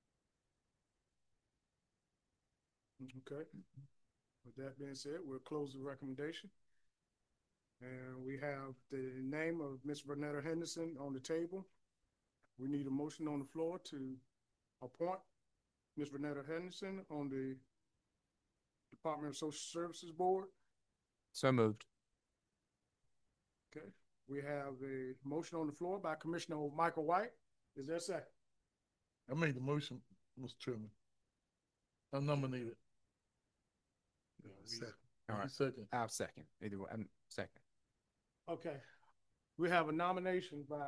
Okay. With that being said, we'll close the recommendation. And we have the name of Ms. Bernetta Henderson on the table. We need a motion on the floor to appoint Ms. Bernetta Henderson on the Department of Social Services Board. So moved. Okay. We have a motion on the floor by Commissioner Michael White. Is there a second? I made the motion, Mr. Chairman. I nominated. Second. All right. Second. I'll second. Either way, I'm second. Okay. We have a nomination by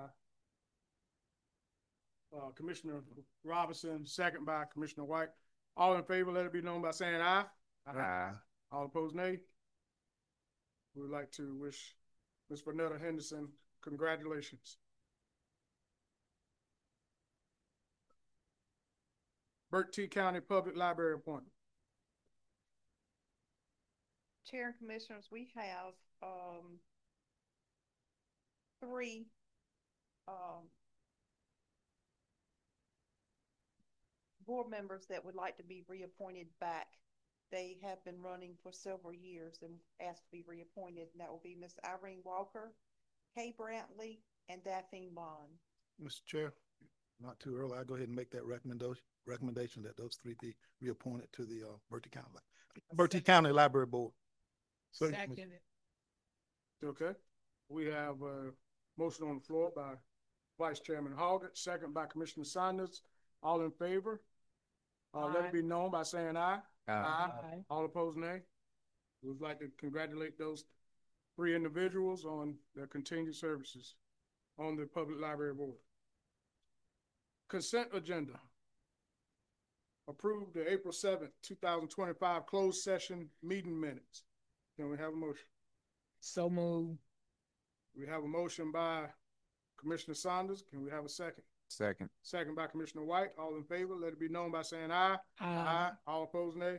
Commissioner Robinson, second by Commissioner White. All in favor, let it be known by saying aye. Aye. All opposed, nay. We would like to wish Ms. Bernetta Henderson congratulations. Burt T. County Public Library appointment. Chair and Commissioners, we have 3 board members that would like to be reappointed back. They have been running for several years and asked to be reappointed, and that will be Ms. Irene Walker, Kay Brantley, and Daphne Bond. Mr. Chair, not too early, I'll go ahead and make that recommendation that those 3 be reappointed to the Bertie County Library Board. Second. Okay. We have a motion on the floor by Vice Chairman Hoggett, second by Commissioner Saunders. All in favor? Let it be known by saying aye. Aye. All opposed, nay. We'd like to congratulate those 3 individuals on their continued services on the Public Library Board. Consent agenda. Approve the April 7th, 2025 closed session meeting minutes. Can we have a motion? So moved. We have a motion by Commissioner Saunders. Can we have a second? Second. Second by Commissioner White. All in favor, let it be known by saying aye. Aye. All opposed, nay.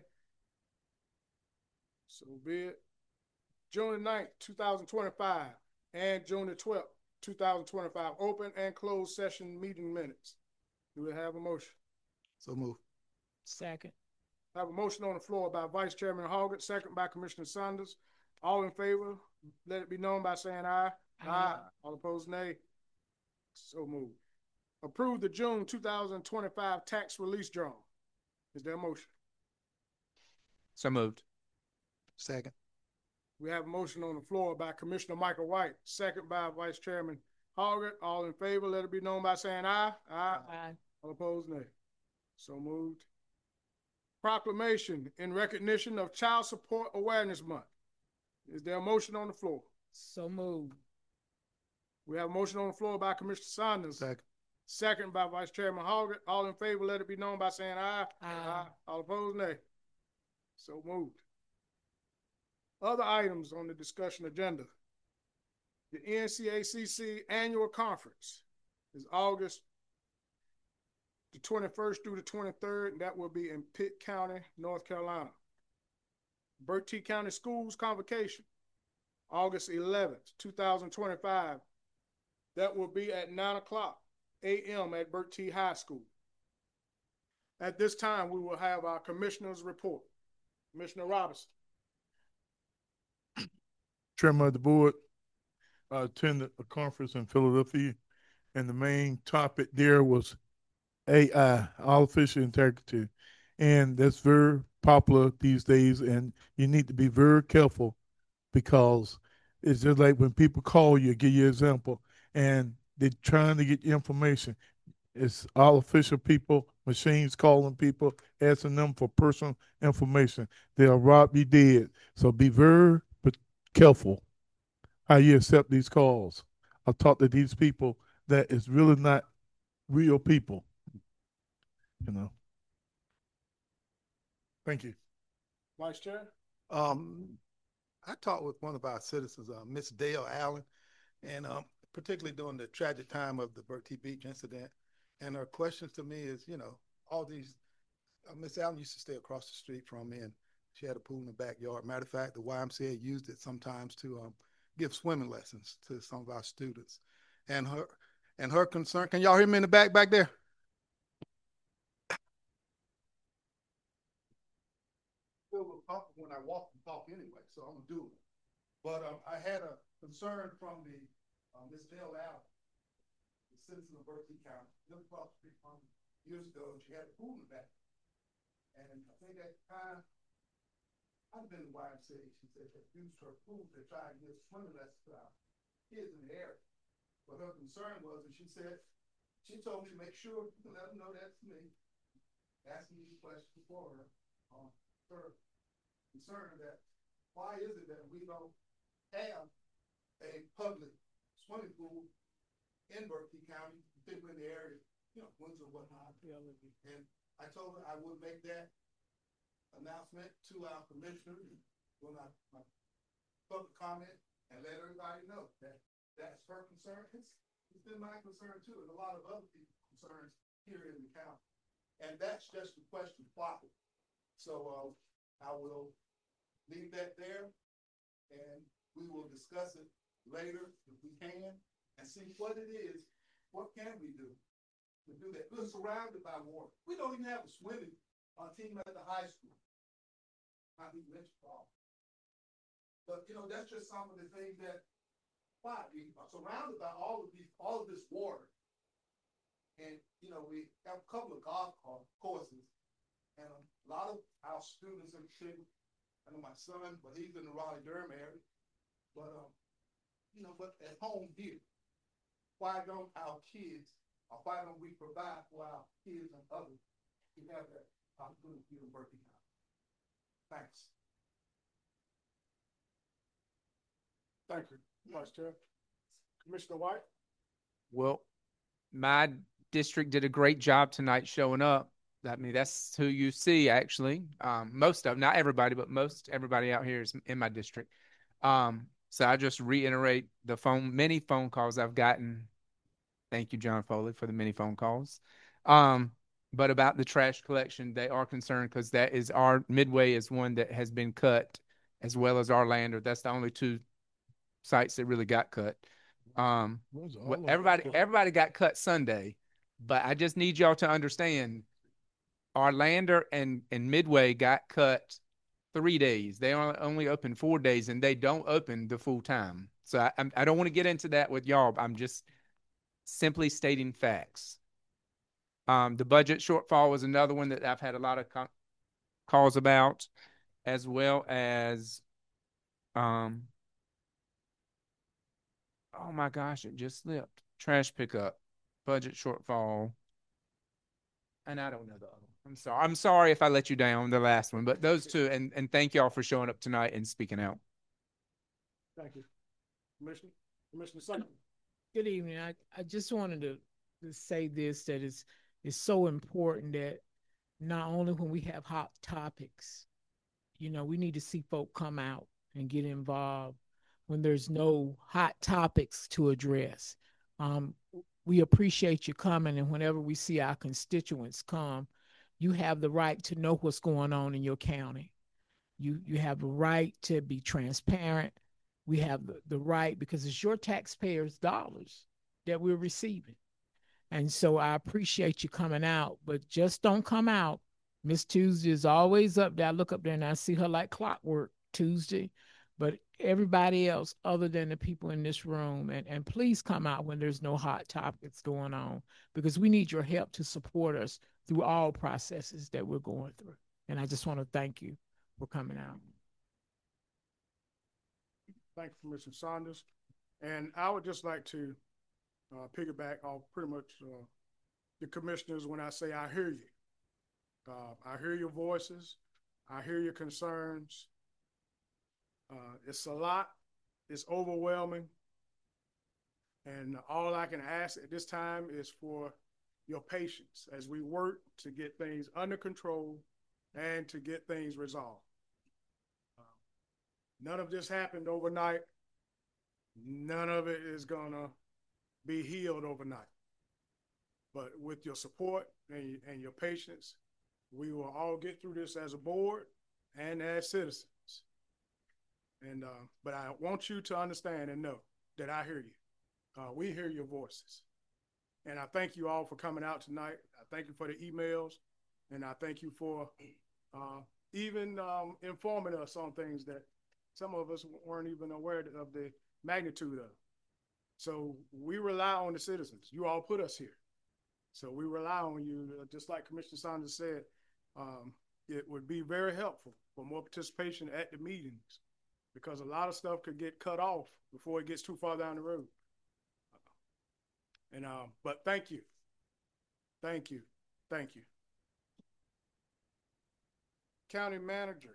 So be it. June 9th, 2025, and June the 12th, 2025, open and closed session meeting minutes. Do we have a motion? So move. Second. I have a motion on the floor by Vice Chairman Hoggett, second by Commissioner Saunders. All in favor, let it be known by saying aye. Aye. All opposed, nay. So moved. Approve the June 2025 tax release draw. Is there a motion? So moved. Second. We have a motion on the floor by Commissioner Michael White, second by Vice Chairman Hoggett. All in favor, let it be known by saying aye. Aye. All opposed, nay. So moved. Proclamation in recognition of Child Support Awareness Month. Is there a motion on the floor? So moved. We have a motion on the floor by Commissioner Saunders. Second. Second by Vice Chairman Hoggett. All in favor, let it be known by saying aye. Aye. All opposed, nay. So moved. Other items on the discussion agenda. The NCACC Annual Conference is August the 21st through the 23rd, and that will be in Pitt County, North Carolina. Bertie County Schools Convocation, August 11th, 2025. That will be at 9:00 a.m. at Bertie High School. At this time, we will have our commissioner's report. Commissioner Robinson. Chairman of the board, I attended a conference in Philadelphia, and the main topic there was AI, artificial integrity, and that's very popular these days, and you need to be very careful because it's just like when people call you, give you an example, and they're trying to get your information. It's artificial people, machines calling people, asking them for personal information. They'll rob you dead. So be very careful how you accept these calls. I've talked to these people that is really not real people. You know. Thank you. Vice Chair? I talked with one of our citizens, Miss Dale Allen, and particularly during the tragic time of the Bertie Beach incident. And her questions to me is, you know, all these, Miss Allen used to stay across the street from me, and she had a pool in the backyard. Matter of fact, the YMCA used it sometimes to give swimming lessons to some of our students. And her concern, can y'all hear me in the back there? I feel a little comfortable when I walk and talk anyway, so I'm gonna do it. But I had a concern from the Miss Dale Allen, the citizen of Bertie County, lived across the street from me years ago. She had a pool in the back, and I think at the time I've been to YMCA. She said they used her pool to try and give swimming lessons to our kids in the area. But her concern was, and she told me to make sure to let them know that's me, asking these questions before her. Her concern that why is it that we don't have a public swimming pool in Bertie County, particularly in the area, you know, Windsor, whatnot. And I told her I would make that announcement to our commissioner when I public comment and let everybody know that that's her concern. It's been my concern too, and a lot of other people's concerns here in the county. And that's just the question proper. So I will leave that there, and we will discuss it later if we can, and see what it is. What can we do to do that? We're surrounded by water. We don't even have a swimming team at the high school. Not even mention ball. But you know, that's just some of the things that why we are surrounded by all of this water. And you know, we have a couple of golf courses, and a lot of our students in the city. I know my son, but he's in the Raleigh-Durham area. But you know, but at home here, why don't our kids, or why don't we provide for our kids and others to have that opportunity here in Bertie County? Thanks. Thank you, Vice Chair. Commissioner White? Well, my district did a great job tonight showing up. I mean, that's who you see actually. Most of, not everybody, but most everybody out here is in my district. So I just reiterate the many phone calls I've gotten. Thank you, John Foley, for the many phone calls. But about the trash collection, they are concerned because that is our Midway is one that has been cut, as well as our Lander. That's the only two sites that really got cut. Everybody got cut Sunday, but I just need y'all to understand our Lander and Midway got cut 3 days. They are only open 4 days, and they don't open the full time. So I don't want to get into that with y'all. I'm just simply stating facts. The budget shortfall was another one that I've had a lot of calls about, as well as, oh my gosh, it just slipped. Trash pickup, budget shortfall, and I don't know the other one. I'm sorry if I let you down the last one, but those two, and thank y'all for showing up tonight and speaking out. Thank you. Commissioner Sutton. Good evening. I just wanted to say this, that it's so important that not only when we have hot topics, we need to see folk come out and get involved when there's no hot topics to address. We appreciate you coming, and whenever we see our constituents come, you have the right to know what's going on in your county. You have the right to be transparent. We have the right, because it's your taxpayers' dollars that we're receiving. And so I appreciate you coming out, but just don't come out. Miss Tuesday is always up there. I look up there and I see her like clockwork Tuesday, but everybody else other than the people in this room, and please come out when there's no hot topics going on, because we need your help to support us through all processes that we're going through. And I just want to thank you for coming out. Thank you, Commissioner Saunders. And I would just like to piggyback off pretty much the commissioners when I say I hear you. I hear your voices. I hear your concerns. It's a lot. It's overwhelming. And all I can ask at this time is for your patience as we work to get things under control and to get things resolved. None of this happened overnight. None of it is going to be healed overnight. But with your support and your patience, we will all get through this as a board and as citizens. And but I want you to understand and know that I hear you. We hear your voices. And I thank you all for coming out tonight. I thank you for the emails, and I thank you for even informing us on things that some of us weren't even aware of the magnitude of. So we rely on the citizens. You all put us here. So we rely on you, just like Commissioner Saunders said, it would be very helpful for more participation at the meetings, because a lot of stuff could get cut off before it gets too far down the road. And but thank you. Thank you. Thank you. County manager's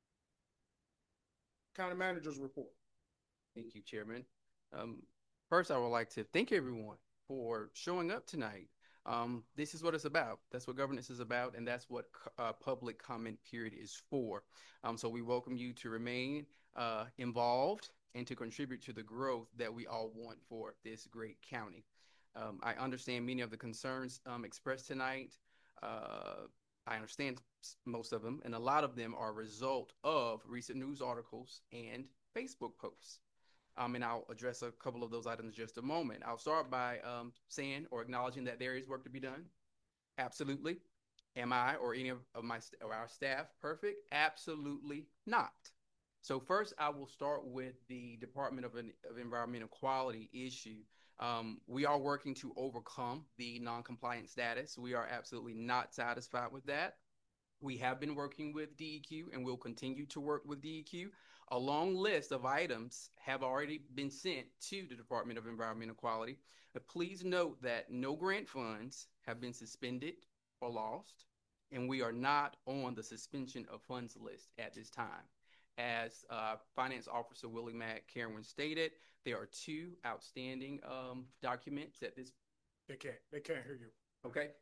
report. Thank you, Chairman. First, I would like to thank everyone for showing up tonight. This is what it's about. That's what governance is about, and that's what public comment period is for. So we welcome you to remain involved and to contribute to the growth that we all want for this great county. I understand many of the concerns expressed tonight. I understand most of them, and a lot of them are a result of recent news articles and Facebook posts. And I'll address a couple of those items in just a moment. I'll start by saying or acknowledging that there is work to be done. Absolutely. Am I or any of our staff perfect? Absolutely not. So first, I will start with the Department of Environmental Quality issue. We are working to overcome the non-compliant status. We are absolutely not satisfied with that. We have been working with DEQ and will continue to work with DEQ. A long list of items have already been sent to the Department of Environmental Quality. But please note that no grant funds have been suspended or lost, and we are not on the suspension of funds list at this time. As Finance Officer Willie Mack Carwin stated, there are two outstanding documents at this. They can't hear you. Okay.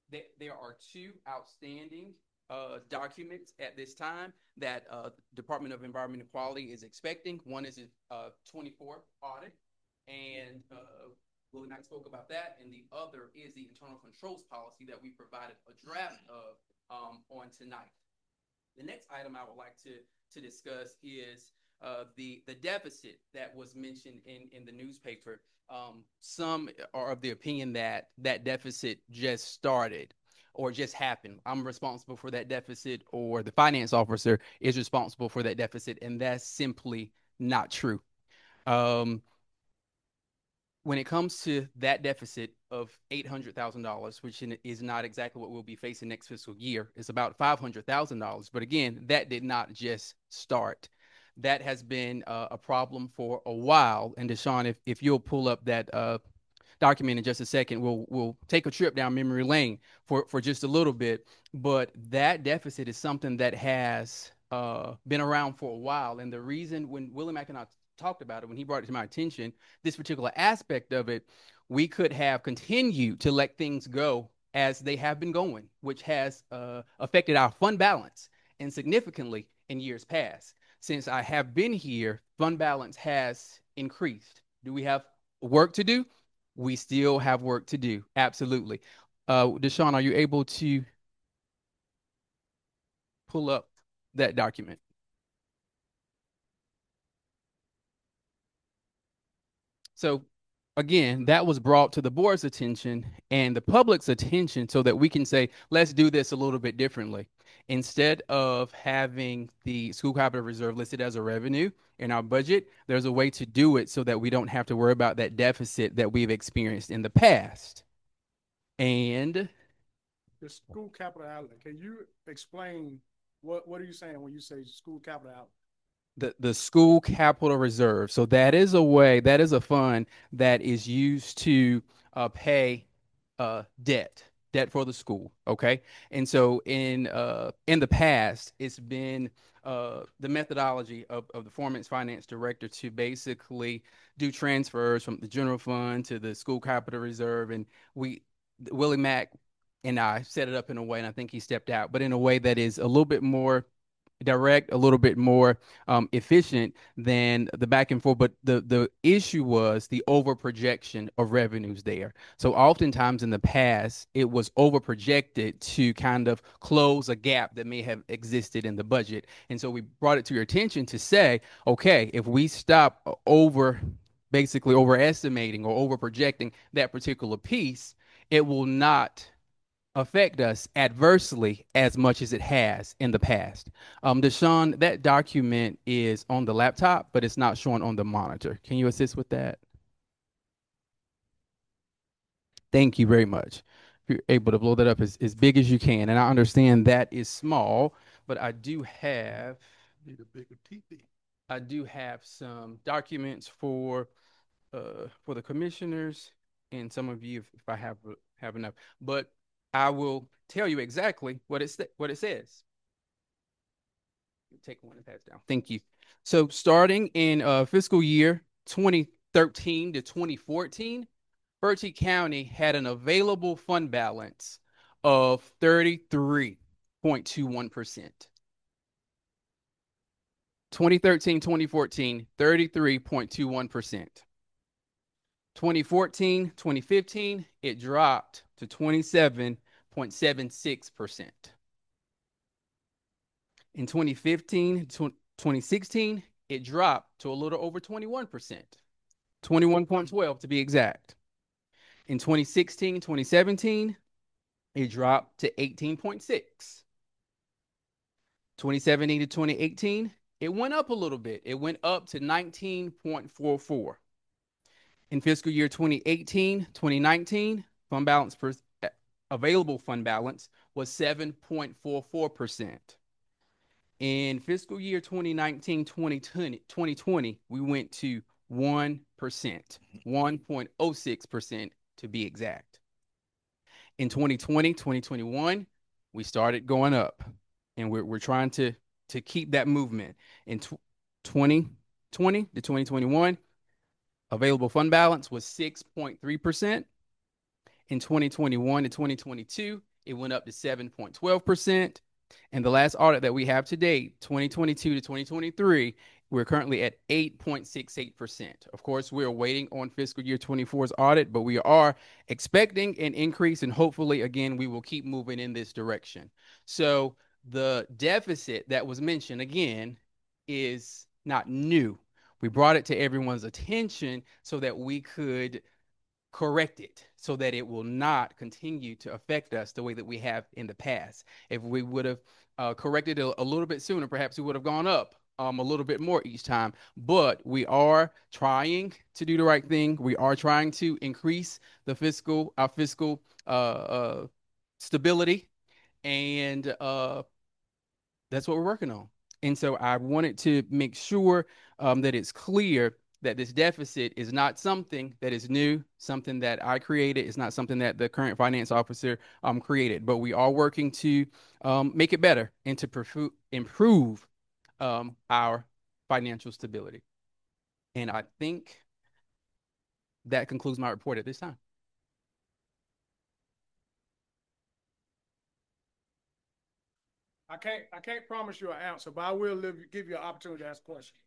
there are two outstanding documents at this time that Department of Environmental Quality is expecting. One is a 24 audit, and Willie Knight spoke about that, and the other is the internal controls policy that we provided a draft of on tonight. The next item I would like to discuss is the deficit that was mentioned in the newspaper. Some are of the opinion that that deficit just started or just happened. I'm responsible for that deficit, or the finance officer is responsible for that deficit, and that's simply not true. When it comes to that deficit of $800,000, which is not exactly what we'll be facing next fiscal year, it's about $500,000. But again, that did not just start. That has been a problem for a while. And Deshaun, if you'll pull up that document in just a second, we'll take a trip down memory lane for just a little bit. But that deficit is something that has been around for a while. And the reason, when Willie Mack and I talked about it, when he brought it to my attention, this particular aspect of it, we could have continued to let things go as they have been going, which has affected our fund balance and significantly in years past. Since I have been here, fund balance has increased. Do we have work to do? We still have work to do. Absolutely. Deshaun, are you able to pull up that document? So again, that was brought to the board's attention and the public's attention so that we can say, let's do this a little bit differently. Instead of having the school capital reserve listed as a revenue in our budget, there's a way to do it so that we don't have to worry about that deficit that we've experienced in the past. And the school capital outlay, can you explain what are you saying when you say school capital outlay? The school capital reserve. So that is a fund that is used to pay debt for the school. Okay. And so in the past, it's been the methodology of the finance director to basically do transfers from the general fund to the school capital reserve. And Willie Mack and I set it up in a way, and I think he stepped out, but in a way that is a little bit more direct, a little bit more efficient than the back and forth. But the issue was the over projection of revenues there. So oftentimes in the past, it was over projected to kind of close a gap that may have existed in the budget. And so we brought it to your attention to say, okay, if we stop basically overestimating or over projecting that particular piece, it will not affect us adversely as much as it has in the past. Deshaun, that document is on the laptop, but it's not showing on the monitor. Can you assist with that? Thank you very much. If you're able to blow that up as big as you can. And I understand that is small, but I do have need a bigger TV. I do have some documents for the commissioners and some of you if I have enough. But I will tell you exactly what it says. Take one and pass down. Thank you. So starting in fiscal year 2013 to 2014, Bertie County had an available fund balance of 33.21%. 2013, 2014, 33.21%. 2014, 2015, it dropped to 27.76%. In 2015, 2016, it dropped to a little over 21%, 21.12 to be exact. In 2016, 2017, it dropped to 18.6. 2017 to 2018, it went up a little bit. It went up to 19.44. In fiscal year 2018, 2019, available fund balance was 7.44%. In fiscal year 2019, 2020, we went to 1%, 1.06% to be exact. In 2020, 2021, we started going up, and we're trying to keep that movement. In 2020 to 2021, available fund balance was 6.3%. In 2021 to 2022, it went up to 7.12%. And the last audit that we have to date, 2022 to 2023, we're currently at 8.68%. Of course, we're waiting on fiscal year 24's audit, but we are expecting an increase, and hopefully, again, we will keep moving in this direction. So the deficit that was mentioned, again, is not new. We brought it to everyone's attention so that we could correct it, so that it will not continue to affect us the way that we have in the past. If we would have corrected it a little bit sooner, perhaps we would have gone up a little bit more each time. But we are trying to do the right thing. We are trying to increase our fiscal stability, and that's what we're working on. And so I wanted to make sure that it's clear that this deficit is not something that is new, something that I created. It's not something that the current finance officer created, but we are working to make it better and to improve our financial stability. And I think that concludes my report at this time. I can't promise you an answer, but I will give you an opportunity to ask questions.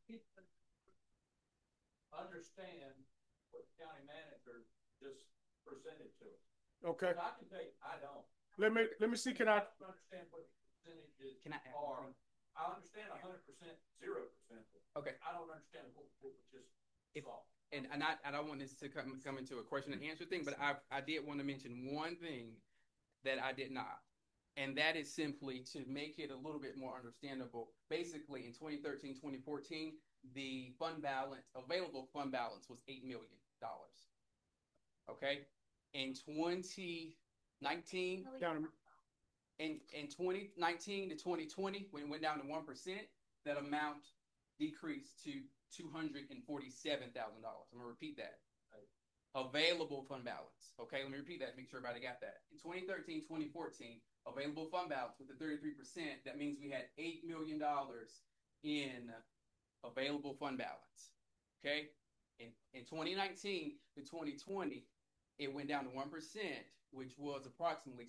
Understand what the county manager just presented to us. Okay. I can tell you, I don't. Let me see. Can I understand what the percentages are? I understand 100%, 0%. Okay. I don't understand what was just saw. And I don't want this to come into a question and answer thing, but I did want to mention one thing that I did not. And that is simply to make it a little bit more understandable. Basically, in 2013, 2014, the available fund balance was $8 million. Okay? In 2019, in 2019 to 2020, when it went down to 1%, that amount decreased to $247,000. I'm gonna repeat that. Available fund balance. Okay, let me repeat that, make sure everybody got that. In 2013, 2014, available fund balance with the 33%, that means we had $8 million in available fund balance. Okay, in 2019 to 2020, it went down to 1%, which was approximately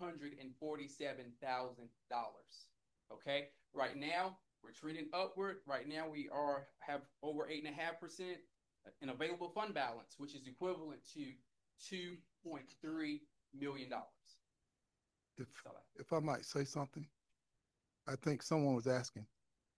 $247,000. Okay, right now we're trending upward. Right now we have over 8.5% in available fund balance, which is equivalent to $2.3 million. If I might say something, I think someone was asking,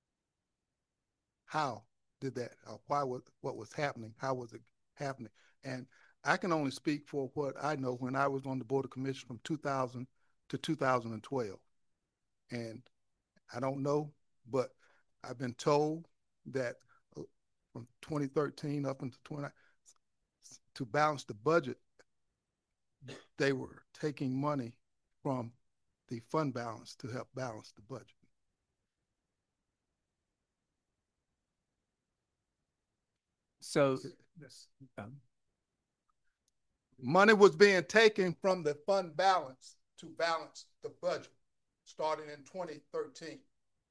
how did that, what was happening, how was it happening? And I can only speak for what I know when I was on the Board of Commissioners from 2000 to 2012. And I don't know, but I've been told that from 2013 up until 20, to balance the budget, they were taking money from the fund balance to help balance the budget. So money was being taken from the fund balance to balance the budget, starting in 2013.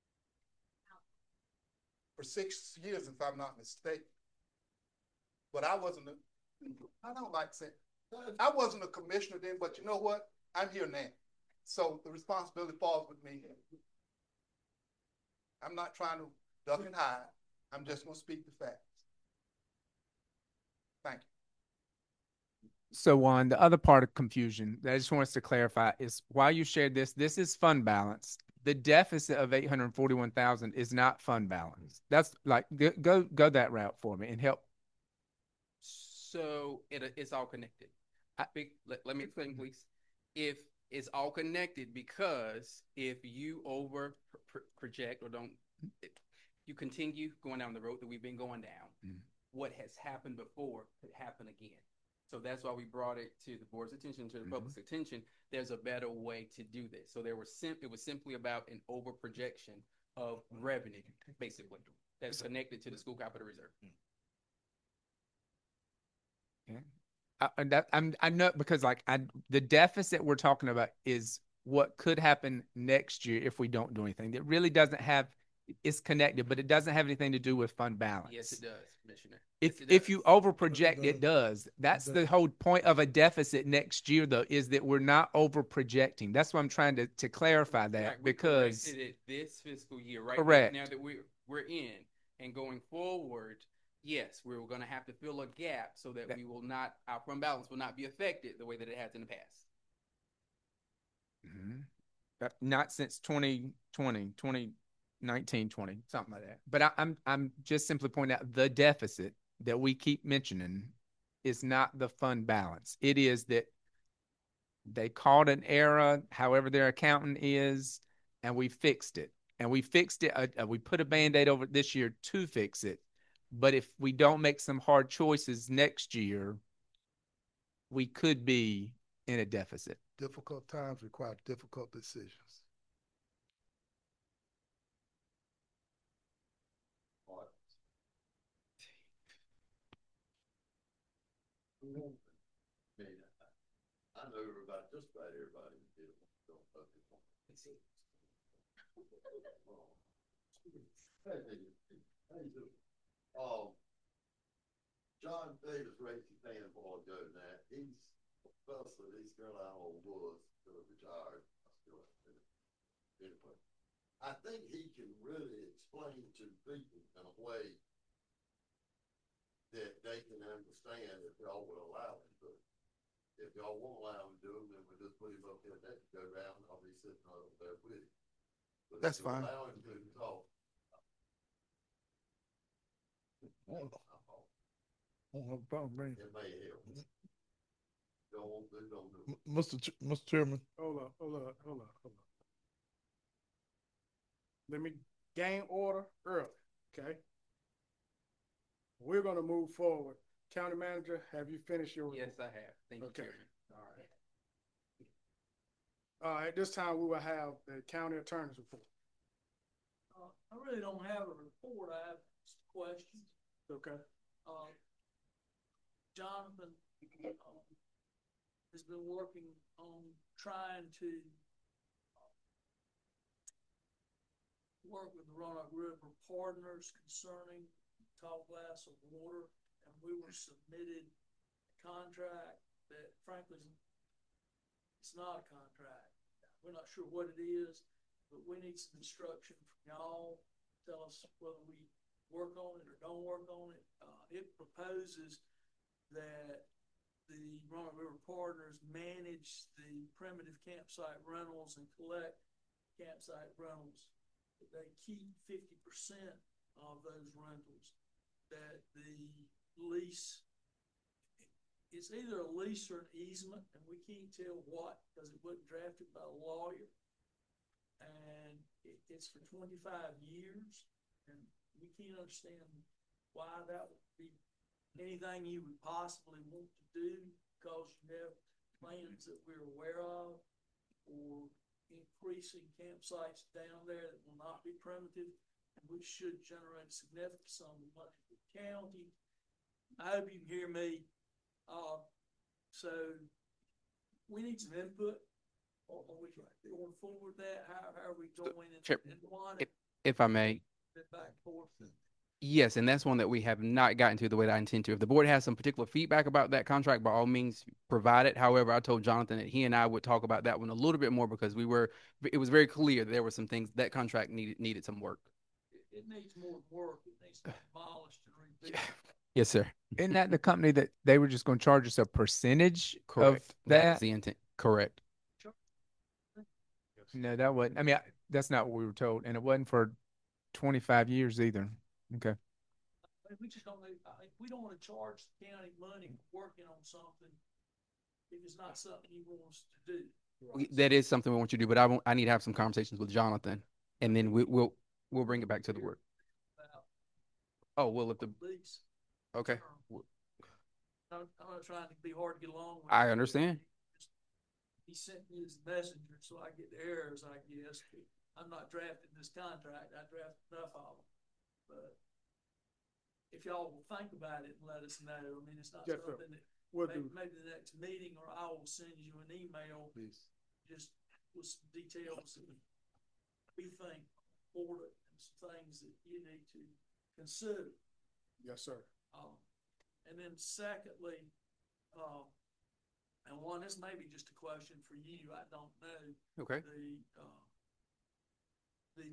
For 6 years, if I'm not mistaken. But I wasn't I don't like saying, I wasn't a commissioner then, but you know what? I'm here now. So the responsibility falls with me. I'm not trying to duck and hide. I'm just going to speak the facts. Thank you. So Juan, the other part of confusion that I just want us to clarify is while you shared this is fund balance. The deficit of 841,000 is not fund balance. That's like, go that route for me and help. So it's all connected. Let me explain, please. If it's all connected, because if you project or don't, you continue going down the road that we've been going down, what has happened before could happen again. So that's why we brought it to the board's attention, to the public's attention. There's a better way to do this. So it was simply about an over projection of revenue, basically, that's connected to the school capital reserve. Okay. I know, because the deficit we're talking about is what could happen next year if we don't do anything. It really doesn't have it's connected, but it doesn't have anything to do with fund balance. Yes, it does, Commissioner. If you over project, it does. That's the whole point of a deficit next year, though, is that we're not over projecting. That's what I'm trying to clarify that, Right, we because corrected it this fiscal year, right? Correct. Now that we're in and going forward, yes, we're going to have to fill a gap so that we will not, our fund balance will not be affected the way that it has in the past. not since 2020, 2019, 20, something like that. But I'm just simply pointing out the deficit that we keep mentioning is not the fund balance. It is that they caught an error, however their accountant is, and we fixed it. And we fixed it. We put a Band-Aid over it this year to fix it. But if we don't make some hard choices next year, we could be in a deficit. Difficult times require difficult decisions. I know everybody, just about everybody in the don't focus on it. How you doing? John Davis raised his hand a while ago now. He's a professor at East Carolina was retired. Anyway, I think he can really explain to people in a way that they can understand if y'all will allow him to. If y'all won't allow him to do it, then we'll just put him up there and go down. I'll be sitting over there with him. But That's if you fine. allow him to talk. No problem, man. It may help. Don't do it. Mr. Chairman. Hold on. Let me gain order early, okay? We're gonna move forward. County Manager, have you finished your report? Yes, I have. Thank you, Chairman. All right. At this time, we will have the county attorney's report. I really don't have a report. I have some questions. Okay. Jonathan has been working on trying to work with the Roanoke River partners concerning Tall Glass of Water, and we were submitted a contract that frankly it's not a contract. We're not sure what it is, but we need some instruction from y'all. Tell us whether we work on it or don't work on it. It proposes that the Roanoke River partners manage the primitive campsite rentals and collect campsite rentals. They keep 50% of those rentals. That the lease, it's either a lease or an easement, and we can't tell what because it wasn't drafted by a lawyer. And it's for 25 years, and we can't understand why that would be anything you would possibly want to do because you have plans that we're aware of or increasing campsites down there that will not be primitive, which should generate a significant sum of money for the county. I hope you can hear me. So we need some input. Are we going forward with that? How are we going? If I may. Back and forth. Yes, and that's one that we have not gotten to the way that I intend to. If the board has some particular feedback about that contract, by all means, provide it. However, I told Jonathan that he and I would talk about that one a little bit more because it was very clear that there were some things that contract needed some work. It needs more work. It needs to be demolished and rebuilt. Yes, sir. Isn't that the company that they were just going to charge us a percentage Correct. of that? That's the intent. Correct. No, that wasn't. I mean, that's not what we were told, and it wasn't for 25 years either. Okay. We just don't. We don't want to charge the county money for working on something if it's not something you want us to do. That is something we want you to do, but I need to have some conversations with Jonathan, and then we'll bring it back to the work. Oh, well, if the lease. Okay. I'm not trying to be hard to get along with. I understand. He sent me his messenger, so I get the errors, I guess. I'm not drafting this contract. I drafted enough of them. But if y'all will think about it and let us know, I mean, it's not something that maybe the next meeting, or I will send you an email. Please. Just with some details that we think important, and some things that you need to consider. Yes, sir. And then secondly, and one, this may be just a question for you, I don't know. Okay. The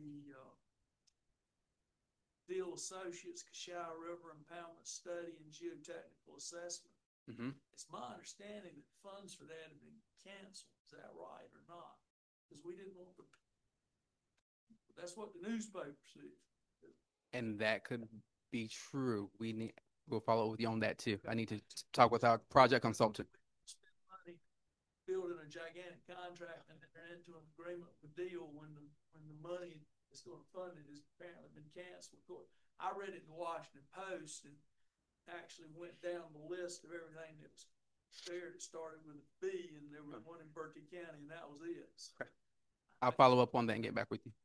Deal Associates Cashel River Impoundment Study and Geotechnical Assessment. Mm-hmm. It's my understanding that funds for that have been canceled. Is that right or not? Because we didn't want the, that's what the newspaper said. And that could be true. We'll follow up with you on that too. I need to talk with our project consultant. Spend money building a gigantic contract and enter into an agreement with Deal when the money that's going to fund it has apparently been canceled. Of course, I read it in the Washington Post and actually went down the list of everything that was there. It started with a B, and there was one in Bertie County, and that was it. So okay. I'll follow up on that and get back with you.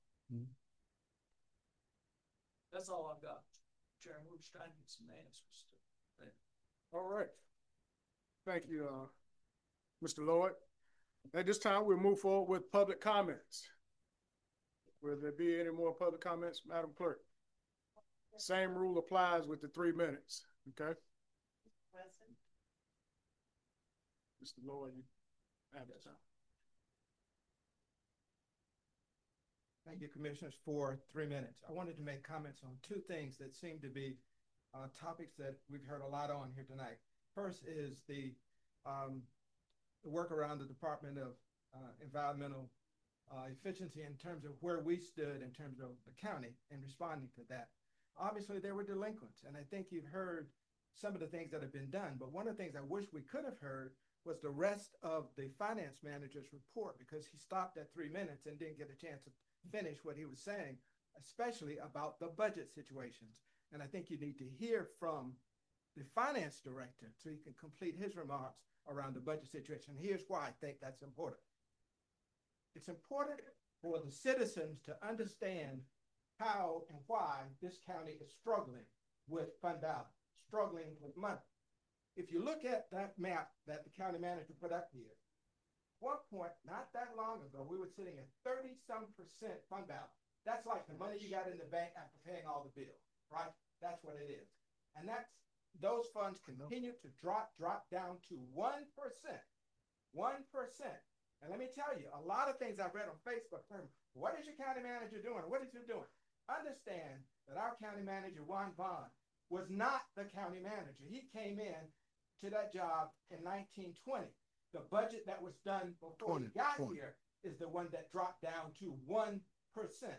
that's all I've got, Chairman. We're just trying to get some answers to that. All right. Thank you, Mr. Lloyd. At this time, we'll move forward with public comments. Will there be any more public comments, Madam Clerk? Same rule applies with the 3 minutes, okay? Mr. Lloyd, you have the time. Thank you, Commissioners, for 3 minutes. I wanted to make comments on two things that seem to be topics that we've heard a lot on here tonight. First is the work around the Department of Environmental Efficiency in terms of where we stood in terms of the county in responding to that. Obviously, there were delinquents, and I think you've heard some of the things that have been done, but one of the things I wish we could have heard was the rest of the finance manager's report, because he stopped at 3 minutes and didn't get a chance to finish what he was saying, especially about the budget situations. And I think you need to hear from the finance director so he can complete his remarks around the budget situation. Here's why I think that's important. It's important for the citizens to understand how and why this county is struggling with fund balance, struggling with money. If you look at that map that the county manager put up here, at one point, not that long ago, we were sitting at 30-some% fund balance. That's like the money you got in the bank after paying all the bills, right? That's what it is. And those funds continue to drop down to 1%. 1%. And let me tell you, a lot of things I've read on Facebook, what is your county manager doing? What is he doing? Understand that our county manager, Juan Vaughn, was not the county manager. He came in to that job in 1920. The budget that was done before he got here is the one that dropped down to 1%. 1%.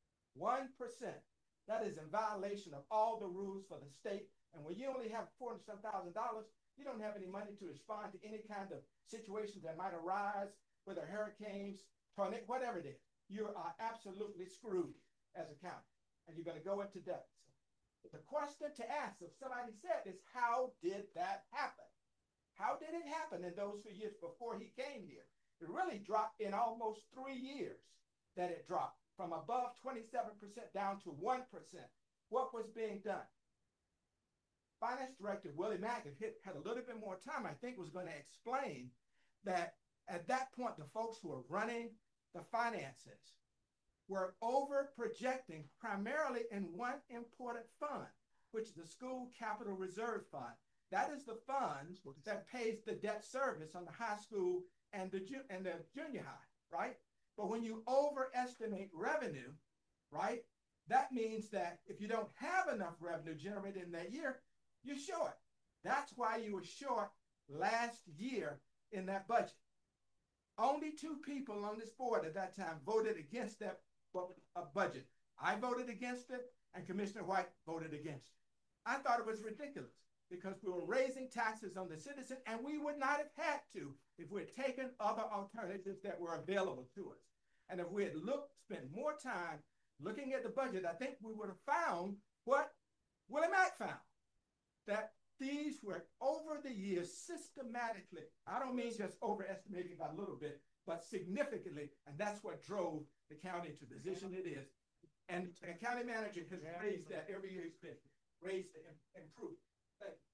That is in violation of all the rules for the state. And when you only have $400,000, you don't have any money to respond to any kind of situations that might arise, whether hurricanes, tornado, whatever it is. You are absolutely screwed as a county, and you're going to go into deficit. The question to ask, if somebody said, is how did that happen? How did it happen in those few years before he came here? It really dropped in almost 3 years that it dropped from above 27% down to 1%. What was being done? Finance Director Willie Mack had a little bit more time, I think, was going to explain that at that point, the folks who were running the finances were over projecting primarily in one important fund, which is the School Capital Reserve Fund. That is the fund that pays the debt service on the high school and the junior high, right? But when you overestimate revenue, right, that means that if you don't have enough revenue generated in that year, you're short. That's why you were short last year in that budget. Only 2 people on this board at that time voted against that budget. I voted against it, and Commissioner White voted against it. I thought it was ridiculous because we were raising taxes on the citizen, and we would not have had to if we had taken other alternatives that were available to us. And if we had spent more time looking at the budget, I think we would have found what Willie Mack found, that these were over the years systematically, I don't mean just overestimating by a little bit, but significantly, and that's what drove the county to the position it is. And the county manager has raised that every year he's been raised to improve. Thank you.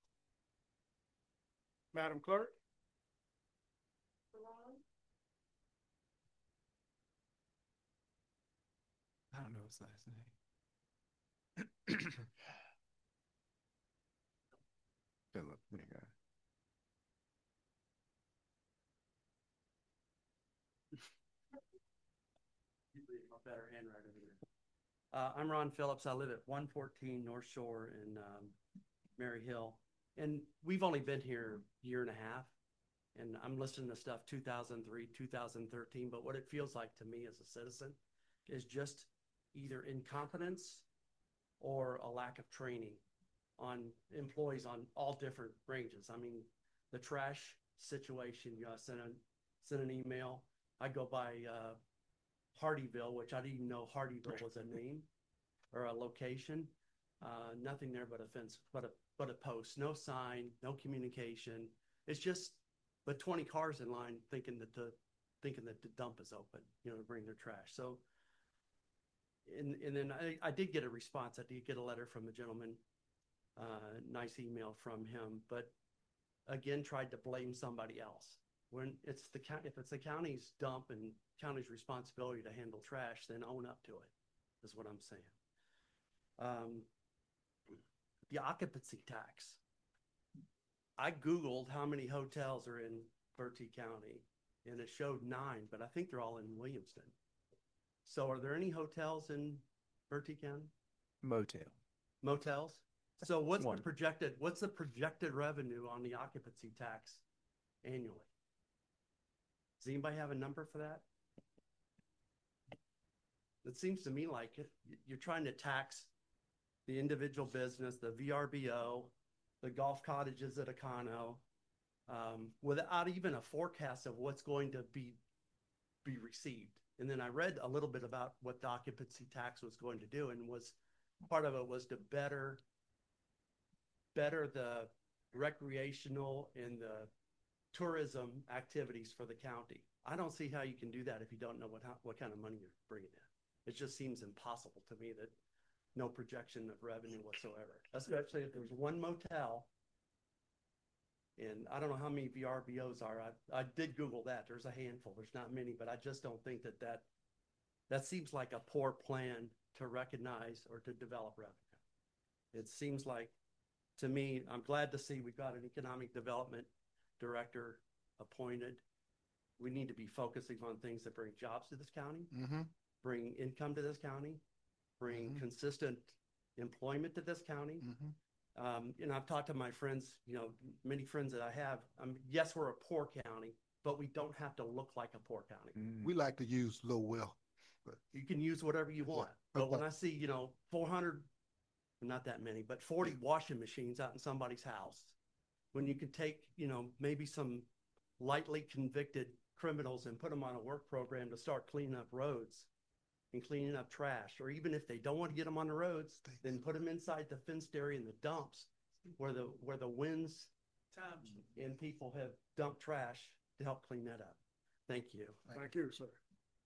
Madam Clerk? I don't know his last name. better handwriting here. I'm Ron Phillips. I live at 114 North Shore in Mary Hill. And we've only been here a year and a half. And I'm listening to stuff 2003, 2013. But what it feels like to me as a citizen is just either incompetence or a lack of training on employees on all different ranges. I mean, the trash situation, I sent an email. I go by Hardyville, which I didn't even know Hardyville was a name or a location. Nothing there but a fence, but a post, no sign, no communication. It's just, but 20 cars in line thinking that the dump is open, to bring their trash. So, and then I did get a response. I did get a letter from a gentleman, nice email from him, but again, tried to blame somebody else. When it's if it's the county's dump and county's responsibility to handle trash, then own up to it, is what I'm saying. The occupancy tax. I Googled how many hotels are in Bertie County, and it showed 9, but I think they're all in Williamston. So are there any hotels in Bertie County? Motels? So what's the projected revenue on the occupancy tax annually? Does anybody have a number for that? It seems to me like you're trying to tax the individual business, the VRBO, the golf cottages at Econo, without even a forecast of what's going to be received. And then I read a little bit about what the occupancy tax was going to do, and part of it was to better the recreational and the tourism activities for the county. I don't see how you can do that if you don't know what kind of money you're bringing in. It just seems impossible to me that no projection of revenue whatsoever, especially if there's one motel. And I don't know how many VRBOs are. I did Google that. There's a handful. There's not many, but I just don't think that seems like a poor plan to recognize or to develop revenue. It seems like, to me, I'm glad to see we've got an economic development director appointed. We need to be focusing on things that bring jobs to this county, bring income to this county, bring consistent employment to this county. And I've talked to my friends, many friends that I have. Yes, we're a poor county, but we don't have to look like a poor county. We like to use low well. But you can use whatever you want. But when I see, 400, not that many, but 40 washing machines out in somebody's house, when you can take, maybe some lightly convicted criminals and put them on a work program to start cleaning up roads and cleaning up trash, or even if they don't want to get them on the roads, then put them inside the fenced area in the dumps where the winds and people have dumped trash to help clean that up. Thank you. Thank you, sir.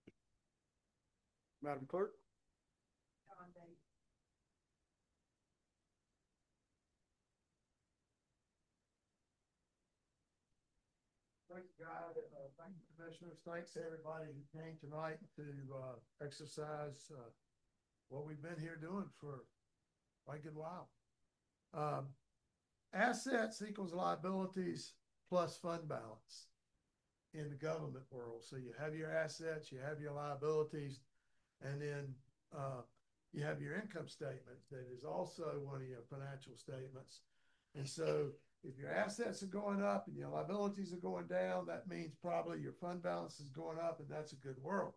Madam Clerk? Thanks, guys. Thank you, commissioners. Thanks to everybody who came tonight to exercise what we've been here doing for quite a good while. Assets equals liabilities plus fund balance in the government world. So you have your assets, you have your liabilities, and then you have your income statement that is also one of your financial statements. And so if your assets are going up and your liabilities are going down, that means probably your fund balance is going up, and that's a good world.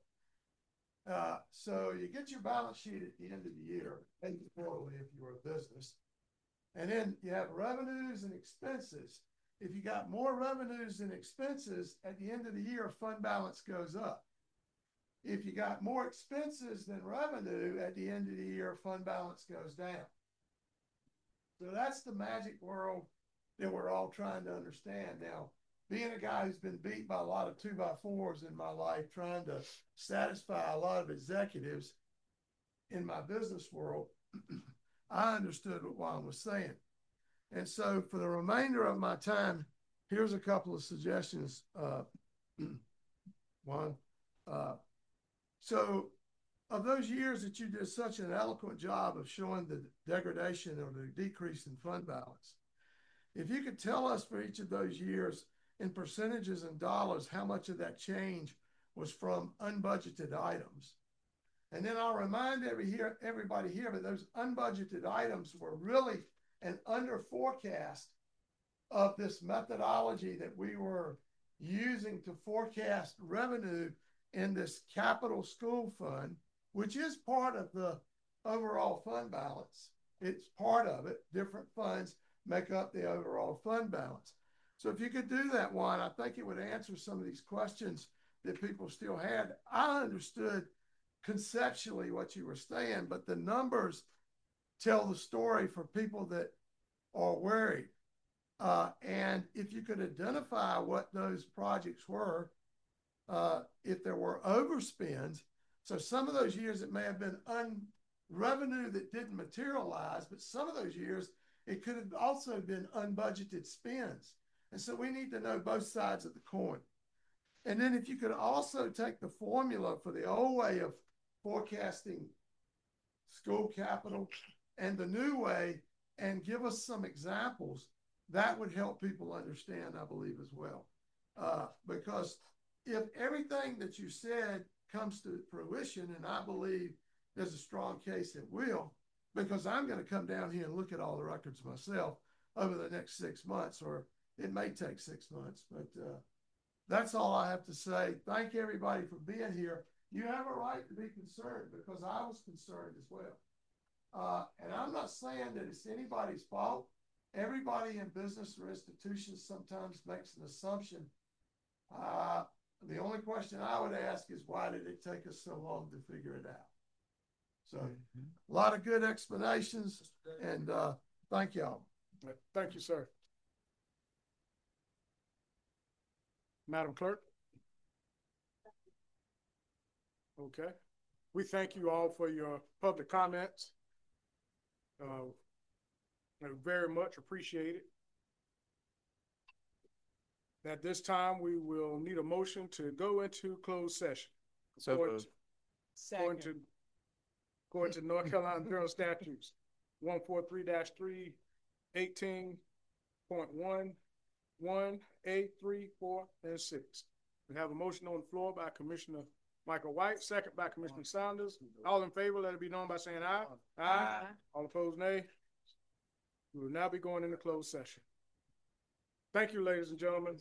So you get your balance sheet at the end of the year, quarterly if you're a business, and then you have revenues and expenses. If you got more revenues than expenses, at the end of the year, fund balance goes up. If you got more expenses than revenue, at the end of the year, fund balance goes down. So that's the magic world that we're all trying to understand. Now, being a guy who's been beat by a lot of 2x4s in my life, trying to satisfy a lot of executives in my business world, I understood what Juan was saying. And so for the remainder of my time, here's a couple of suggestions, Juan. So of those years that you did such an eloquent job of showing the degradation or the decrease in fund balance, if you could tell us for each of those years in percentages and dollars how much of that change was from unbudgeted items, And then I'll remind everybody here that those unbudgeted items were really an under forecast of this methodology that we were using to forecast revenue in this capital school fund, which is part of the overall fund balance. It's part of it. Different funds make up the overall fund balance. So if you could do that one, I think it would answer some of these questions that people still had. I understood conceptually what you were saying, but the numbers tell the story for people that are worried. And if you could identify what those projects were, if there were overspends, so some of those years it may have been revenue that didn't materialize, but some of those years it could have also been unbudgeted spends. And so we need to know both sides of the coin. And then if you could also take the formula for the old way of forecasting school capital and the new way and give us some examples, that would help people understand, I believe, as well. Because if everything that you said comes to fruition, and I believe there's a strong case it will, because I'm going to come down here and look at all the records myself over the next 6 months, or it may take 6 months, but that's all I have to say. Thank everybody for being here. You have a right to be concerned, because I was concerned as well. And I'm not saying that it's anybody's fault. Everybody in business or institutions sometimes makes an assumption. The only question I would ask is, why did it take us so long to figure it out? So a lot of good explanations, and thank y'all. Thank you, sir. Madam Clerk? Okay. We thank you all for your public comments. Very much appreciated. At this time, we will need a motion to go into closed session. So According to North Carolina General Statutes 143-3, 18.1, 1A, 3, 4, and 6. We have a motion on the floor by Commissioner Michael White, second by Commissioner Saunders. All in favor, let it be known by saying aye. Aye. All opposed, nay. We will now be going into closed session. Thank you, ladies and gentlemen.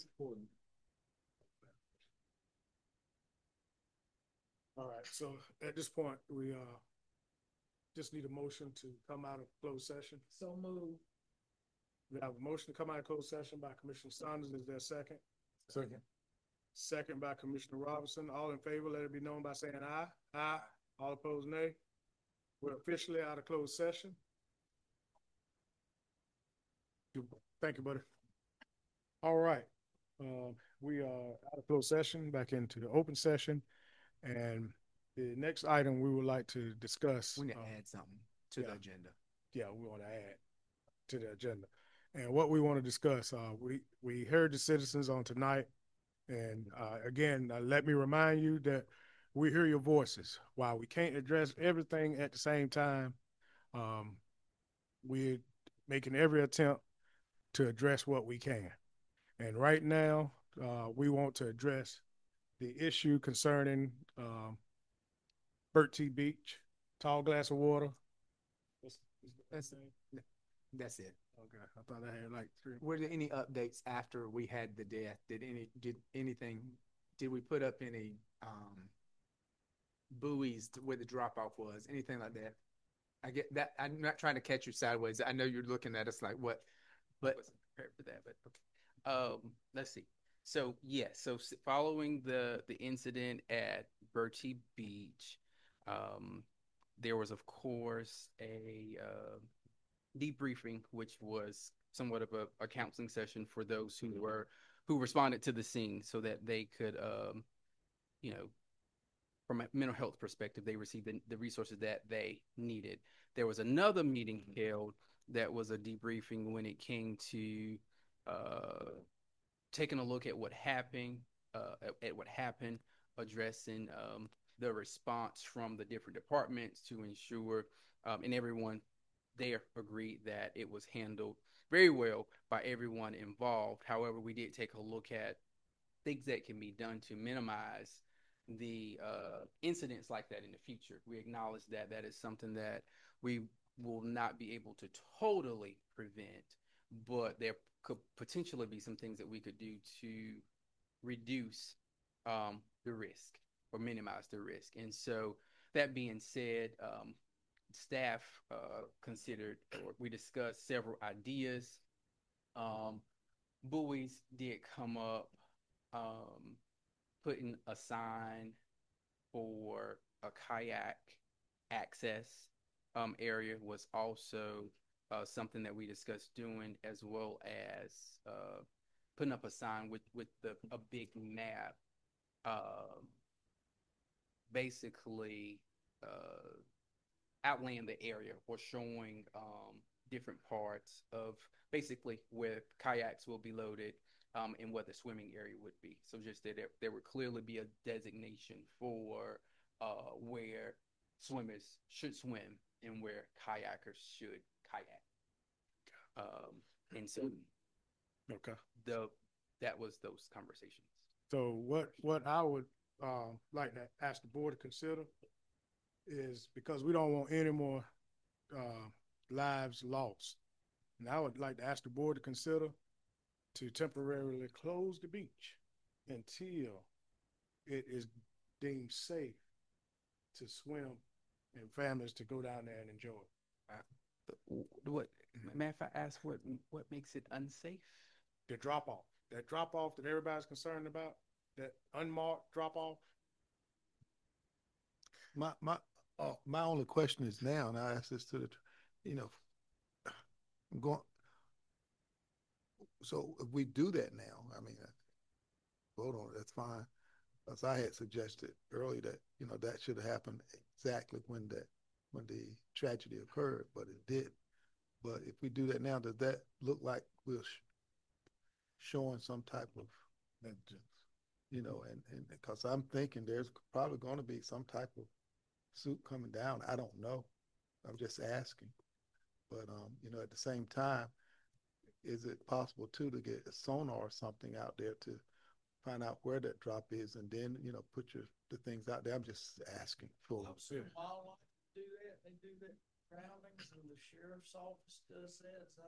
All right, so at this point, we just need a motion to come out of closed session. So moved. We have a motion to come out of closed session by Commissioner Saunders. Is there a second? Second. Second by Commissioner Robinson. All in favor, let it be known by saying aye. Aye. All opposed, nay. We're officially out of closed session. Thank you, buddy. All right. We are out of closed session, back into the open session. And the next item we would like to discuss. We need to add something to the agenda. Yeah, we want to add to the agenda. And what we want to discuss, we heard the citizens on tonight. And again, let me remind you that we hear your voices. While we can't address everything at the same time, we're making every attempt to address what we can. And right now, we want to address the issue concerning Burt T. Beach, Tall Glass of Water. That's it. Okay, I thought I had like 3. Were there any updates after we had the death? Did we put up any buoys where the drop off was? Anything like that? I get that. I'm not trying to catch you sideways. I know you're looking at us like what, but I wasn't prepared for that. But okay. Let's see. So following the incident at Burt T. Beach, there was of course a debriefing, which was somewhat of a counseling session for those who responded to the scene, so that they could, from a mental health perspective, they received the resources that they needed. There was another meeting held that was a debriefing when it came to taking a look at what happened, addressing the response from the different departments to ensure, and everyone there agreed that it was handled very well by everyone involved. However, we did take a look at things that can be done to minimize the incidents like that in the future. We acknowledge that that is something that we will not be able to totally prevent, but there could potentially be some things that we could do to reduce the risk or minimize the risk. And so that being said, staff considered, or we discussed several ideas. Buoys did come up, putting a sign for a kayak access area was also something that we discussed doing, as well as putting up a sign with a big map, basically outlining the area or showing different parts of basically where kayaks will be loaded, and what the swimming area would be. So just that there would clearly be a designation for where swimmers should swim and where kayakers should kayak. And so Okay. that was those conversations. So what I would like to ask the board to consider is, because we don't want any more lives lost, and I would like to ask the board to consider to temporarily close the beach until it is deemed safe to swim and families to go down there and enjoy it. What, man, if I ask what makes it unsafe? The drop off. That drop off that everybody's concerned about, that unmarked drop off. My only question is now, and I ask this to the, I'm going. So if we do that now, I mean, vote on it, that's fine. As I had suggested earlier that, that should have happened exactly when the tragedy occurred, but it did. But if we do that now, does that look like we're showing some type of, and because I'm thinking there's probably going to be some type of suit coming down. I don't know. I'm just asking. But, at the same time, is it possible too to get a sonar or something out there to find out where that drop is, and then, put the things out there? I'm just asking for. Wildlife do that. They do that groundings, and the sheriff's office does that. So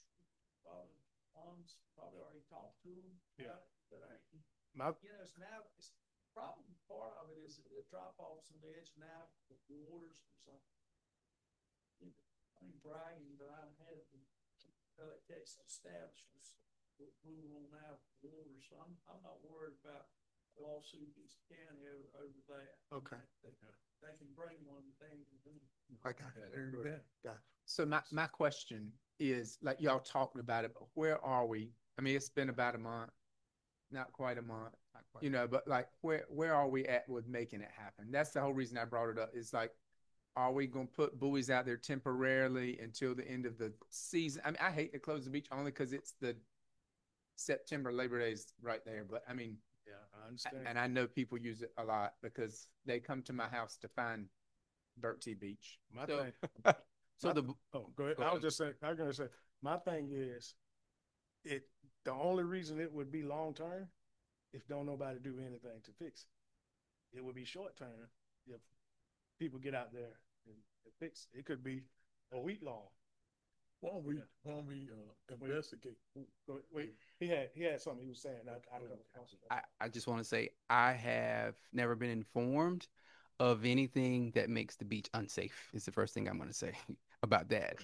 probably already talked to them. Yeah. It's now, it's probably part of it is the drop offs on the edge now of the waters or something. I ain't bragging, but I had the Texas establishments rule on that water, so I'm not worried about a lawsuit against the county over that. Okay. They can bring one thing. I got it. Got it. So my question is, like y'all talking about it, but where are we? I mean, it's been about a month, not quite a month, but like where are we at with making it happen? That's the whole reason I brought it up. Is like, are we going to put buoys out there temporarily until the end of the season? I mean, I hate to close the beach only because it's the September Labor Day is right there, but I mean, yeah, I understand. And I know people use it a lot because they come to my house to find Bertie Beach. Go ahead. I was going to say, my thing is, the only reason it would be long term, if don't nobody do anything to fix it. It would be short term if people get out there and fix it. It could be a week long. Why don't we investigate? Wait, he had something he was saying. I don't know. I just want to say I have never been informed of anything that makes the beach unsafe. Is the first thing I'm going to say about that.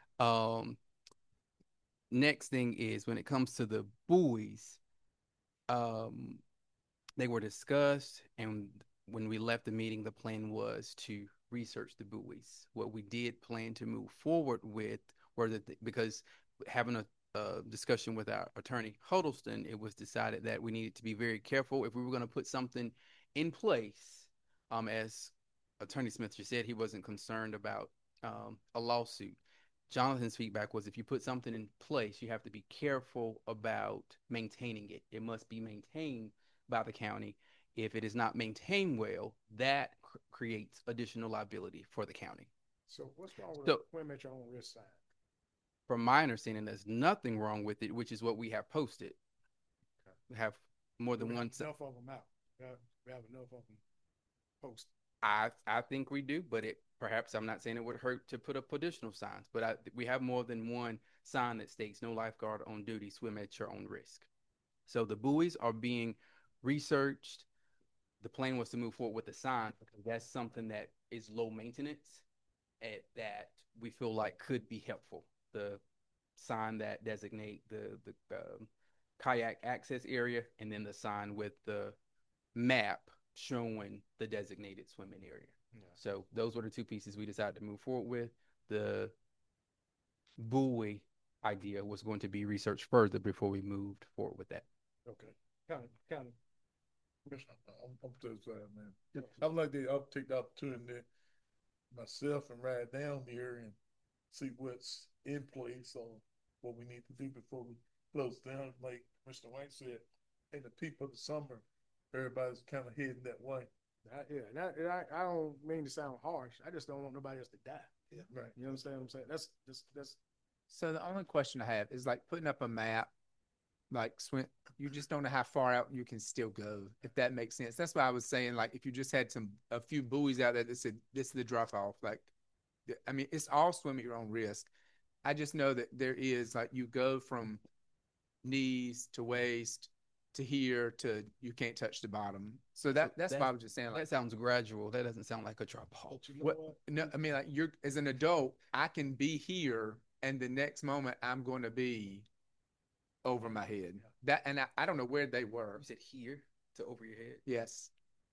Next thing is, when it comes to the buoys, they were discussed, and when we left the meeting, the plan was to research the buoys. What we did plan to move forward with were because having a discussion with our attorney Huddleston, it was decided that we needed to be very careful if we were going to put something in place. As Attorney Smith just said, he wasn't concerned about a lawsuit. Jonathan's feedback was, if you put something in place, you have to be careful about maintaining it. It must be maintained by the county. If it is not maintained well, that creates additional liability for the county. So what's wrong with swim at your own risk sign? From my understanding, there's nothing wrong with it, which is what we have posted. Okay. We have more than one. Enough of them out. We have enough of them post? I think we do, but perhaps I'm not saying it would hurt to put up additional signs, but we have more than one sign that states no lifeguard on duty, swim at your own risk. So the buoys are being researched. The plan was to move forward with the sign because that's something that is low maintenance that we feel like could be helpful. The sign that designate the kayak access area, and then the sign with the map showing the designated swimming area. Yeah. So those were the two pieces we decided to move forward with. The buoy idea was going to be researched further before we moved forward with that. Okay. Kind of. I'm just saying, man. I'd like to take the opportunity myself and ride down here and see what's in place or what we need to do before we close down. Like Mr. White said, in the peak of the summer, everybody's kind of heading that way. I don't mean to sound harsh. I just don't want nobody else to die. Yeah, right. You understand what I'm saying? That's. So the only question I have is like putting up a map, like swim. You just don't know how far out you can still go, if that makes sense. That's why I was saying, like, if you just had a few buoys out there that said this is the drop off. Like, I mean, it's all swim at your own risk. I just know that there is, like, you go from knees to waist to here to you can't touch the bottom. So that's why I was just saying, like, that sounds gradual. That doesn't sound like a drop off. What? No, I mean, like, you're as an adult, I can be here, and the next moment I'm going to be over my head. That, and I don't know where they were. You said here to over your head? Yes.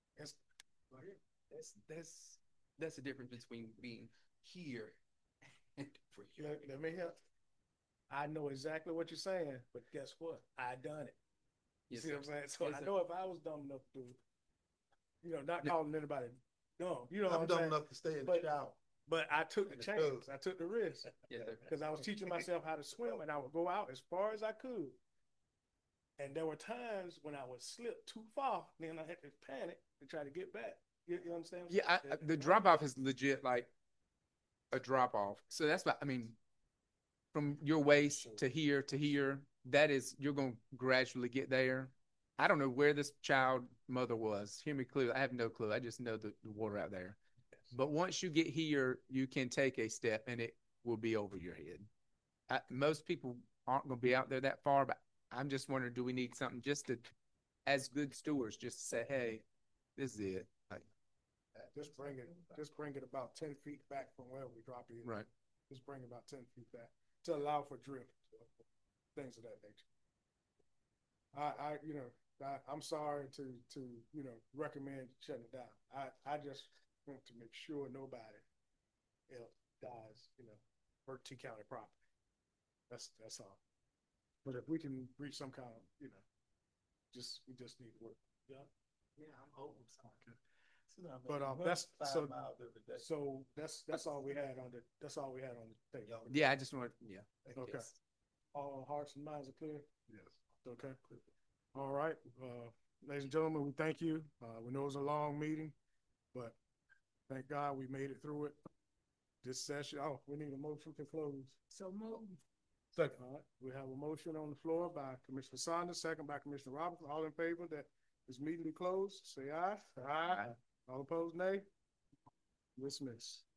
That's the difference between being here and over your head. Let me help. I know exactly what you're saying, but guess what? I done it. You see what I'm saying? So I know if I was dumb enough to, not calling anybody dumb. You know what I'm saying? dumb enough to stay in the shower. But I took the chance. I took the risk. Yes, sir. Because I was teaching myself how to swim, and I would go out as far as I could. And there were times when I would slip too far, then I had to panic and try to get back. You understand? Yeah, the drop off is legit like a drop off. So that's what I mean. From your waist to here, that is, you're going to gradually get there. I don't know where this child mother was. Hear me clearly. I have no clue. I just know the water out there. Yes. But once you get here, you can take a step and it will be over your head. Most people aren't going to be out there that far, but I'm just wondering, do we need something just to, as good stewards, just to say, hey, this is it. Like, just bring it about 10 feet back from where we drop it. Right. Just bring it about 10 feet back to allow for drift, things of that nature. I'm sorry to recommend shutting it down. I just want to make sure nobody else dies, Bertie County property. That's all. But if we can reach some kind of, we just need to work. Yeah, I'm hoping so. Okay. But that's all we had on the table. Yeah, I just want Okay. Yes. All hearts and minds are clear? Yes. Okay. All right. Ladies and gentlemen, we thank you. We know it was a long meeting, but thank God we made it through it. This session, we need a motion to close. So move. Second. All right. We have a motion on the floor by Commissioner Saunders, second by Commissioner Robertson. All in favor that this meeting be closed, say aye. Aye. All opposed, nay. Dismiss.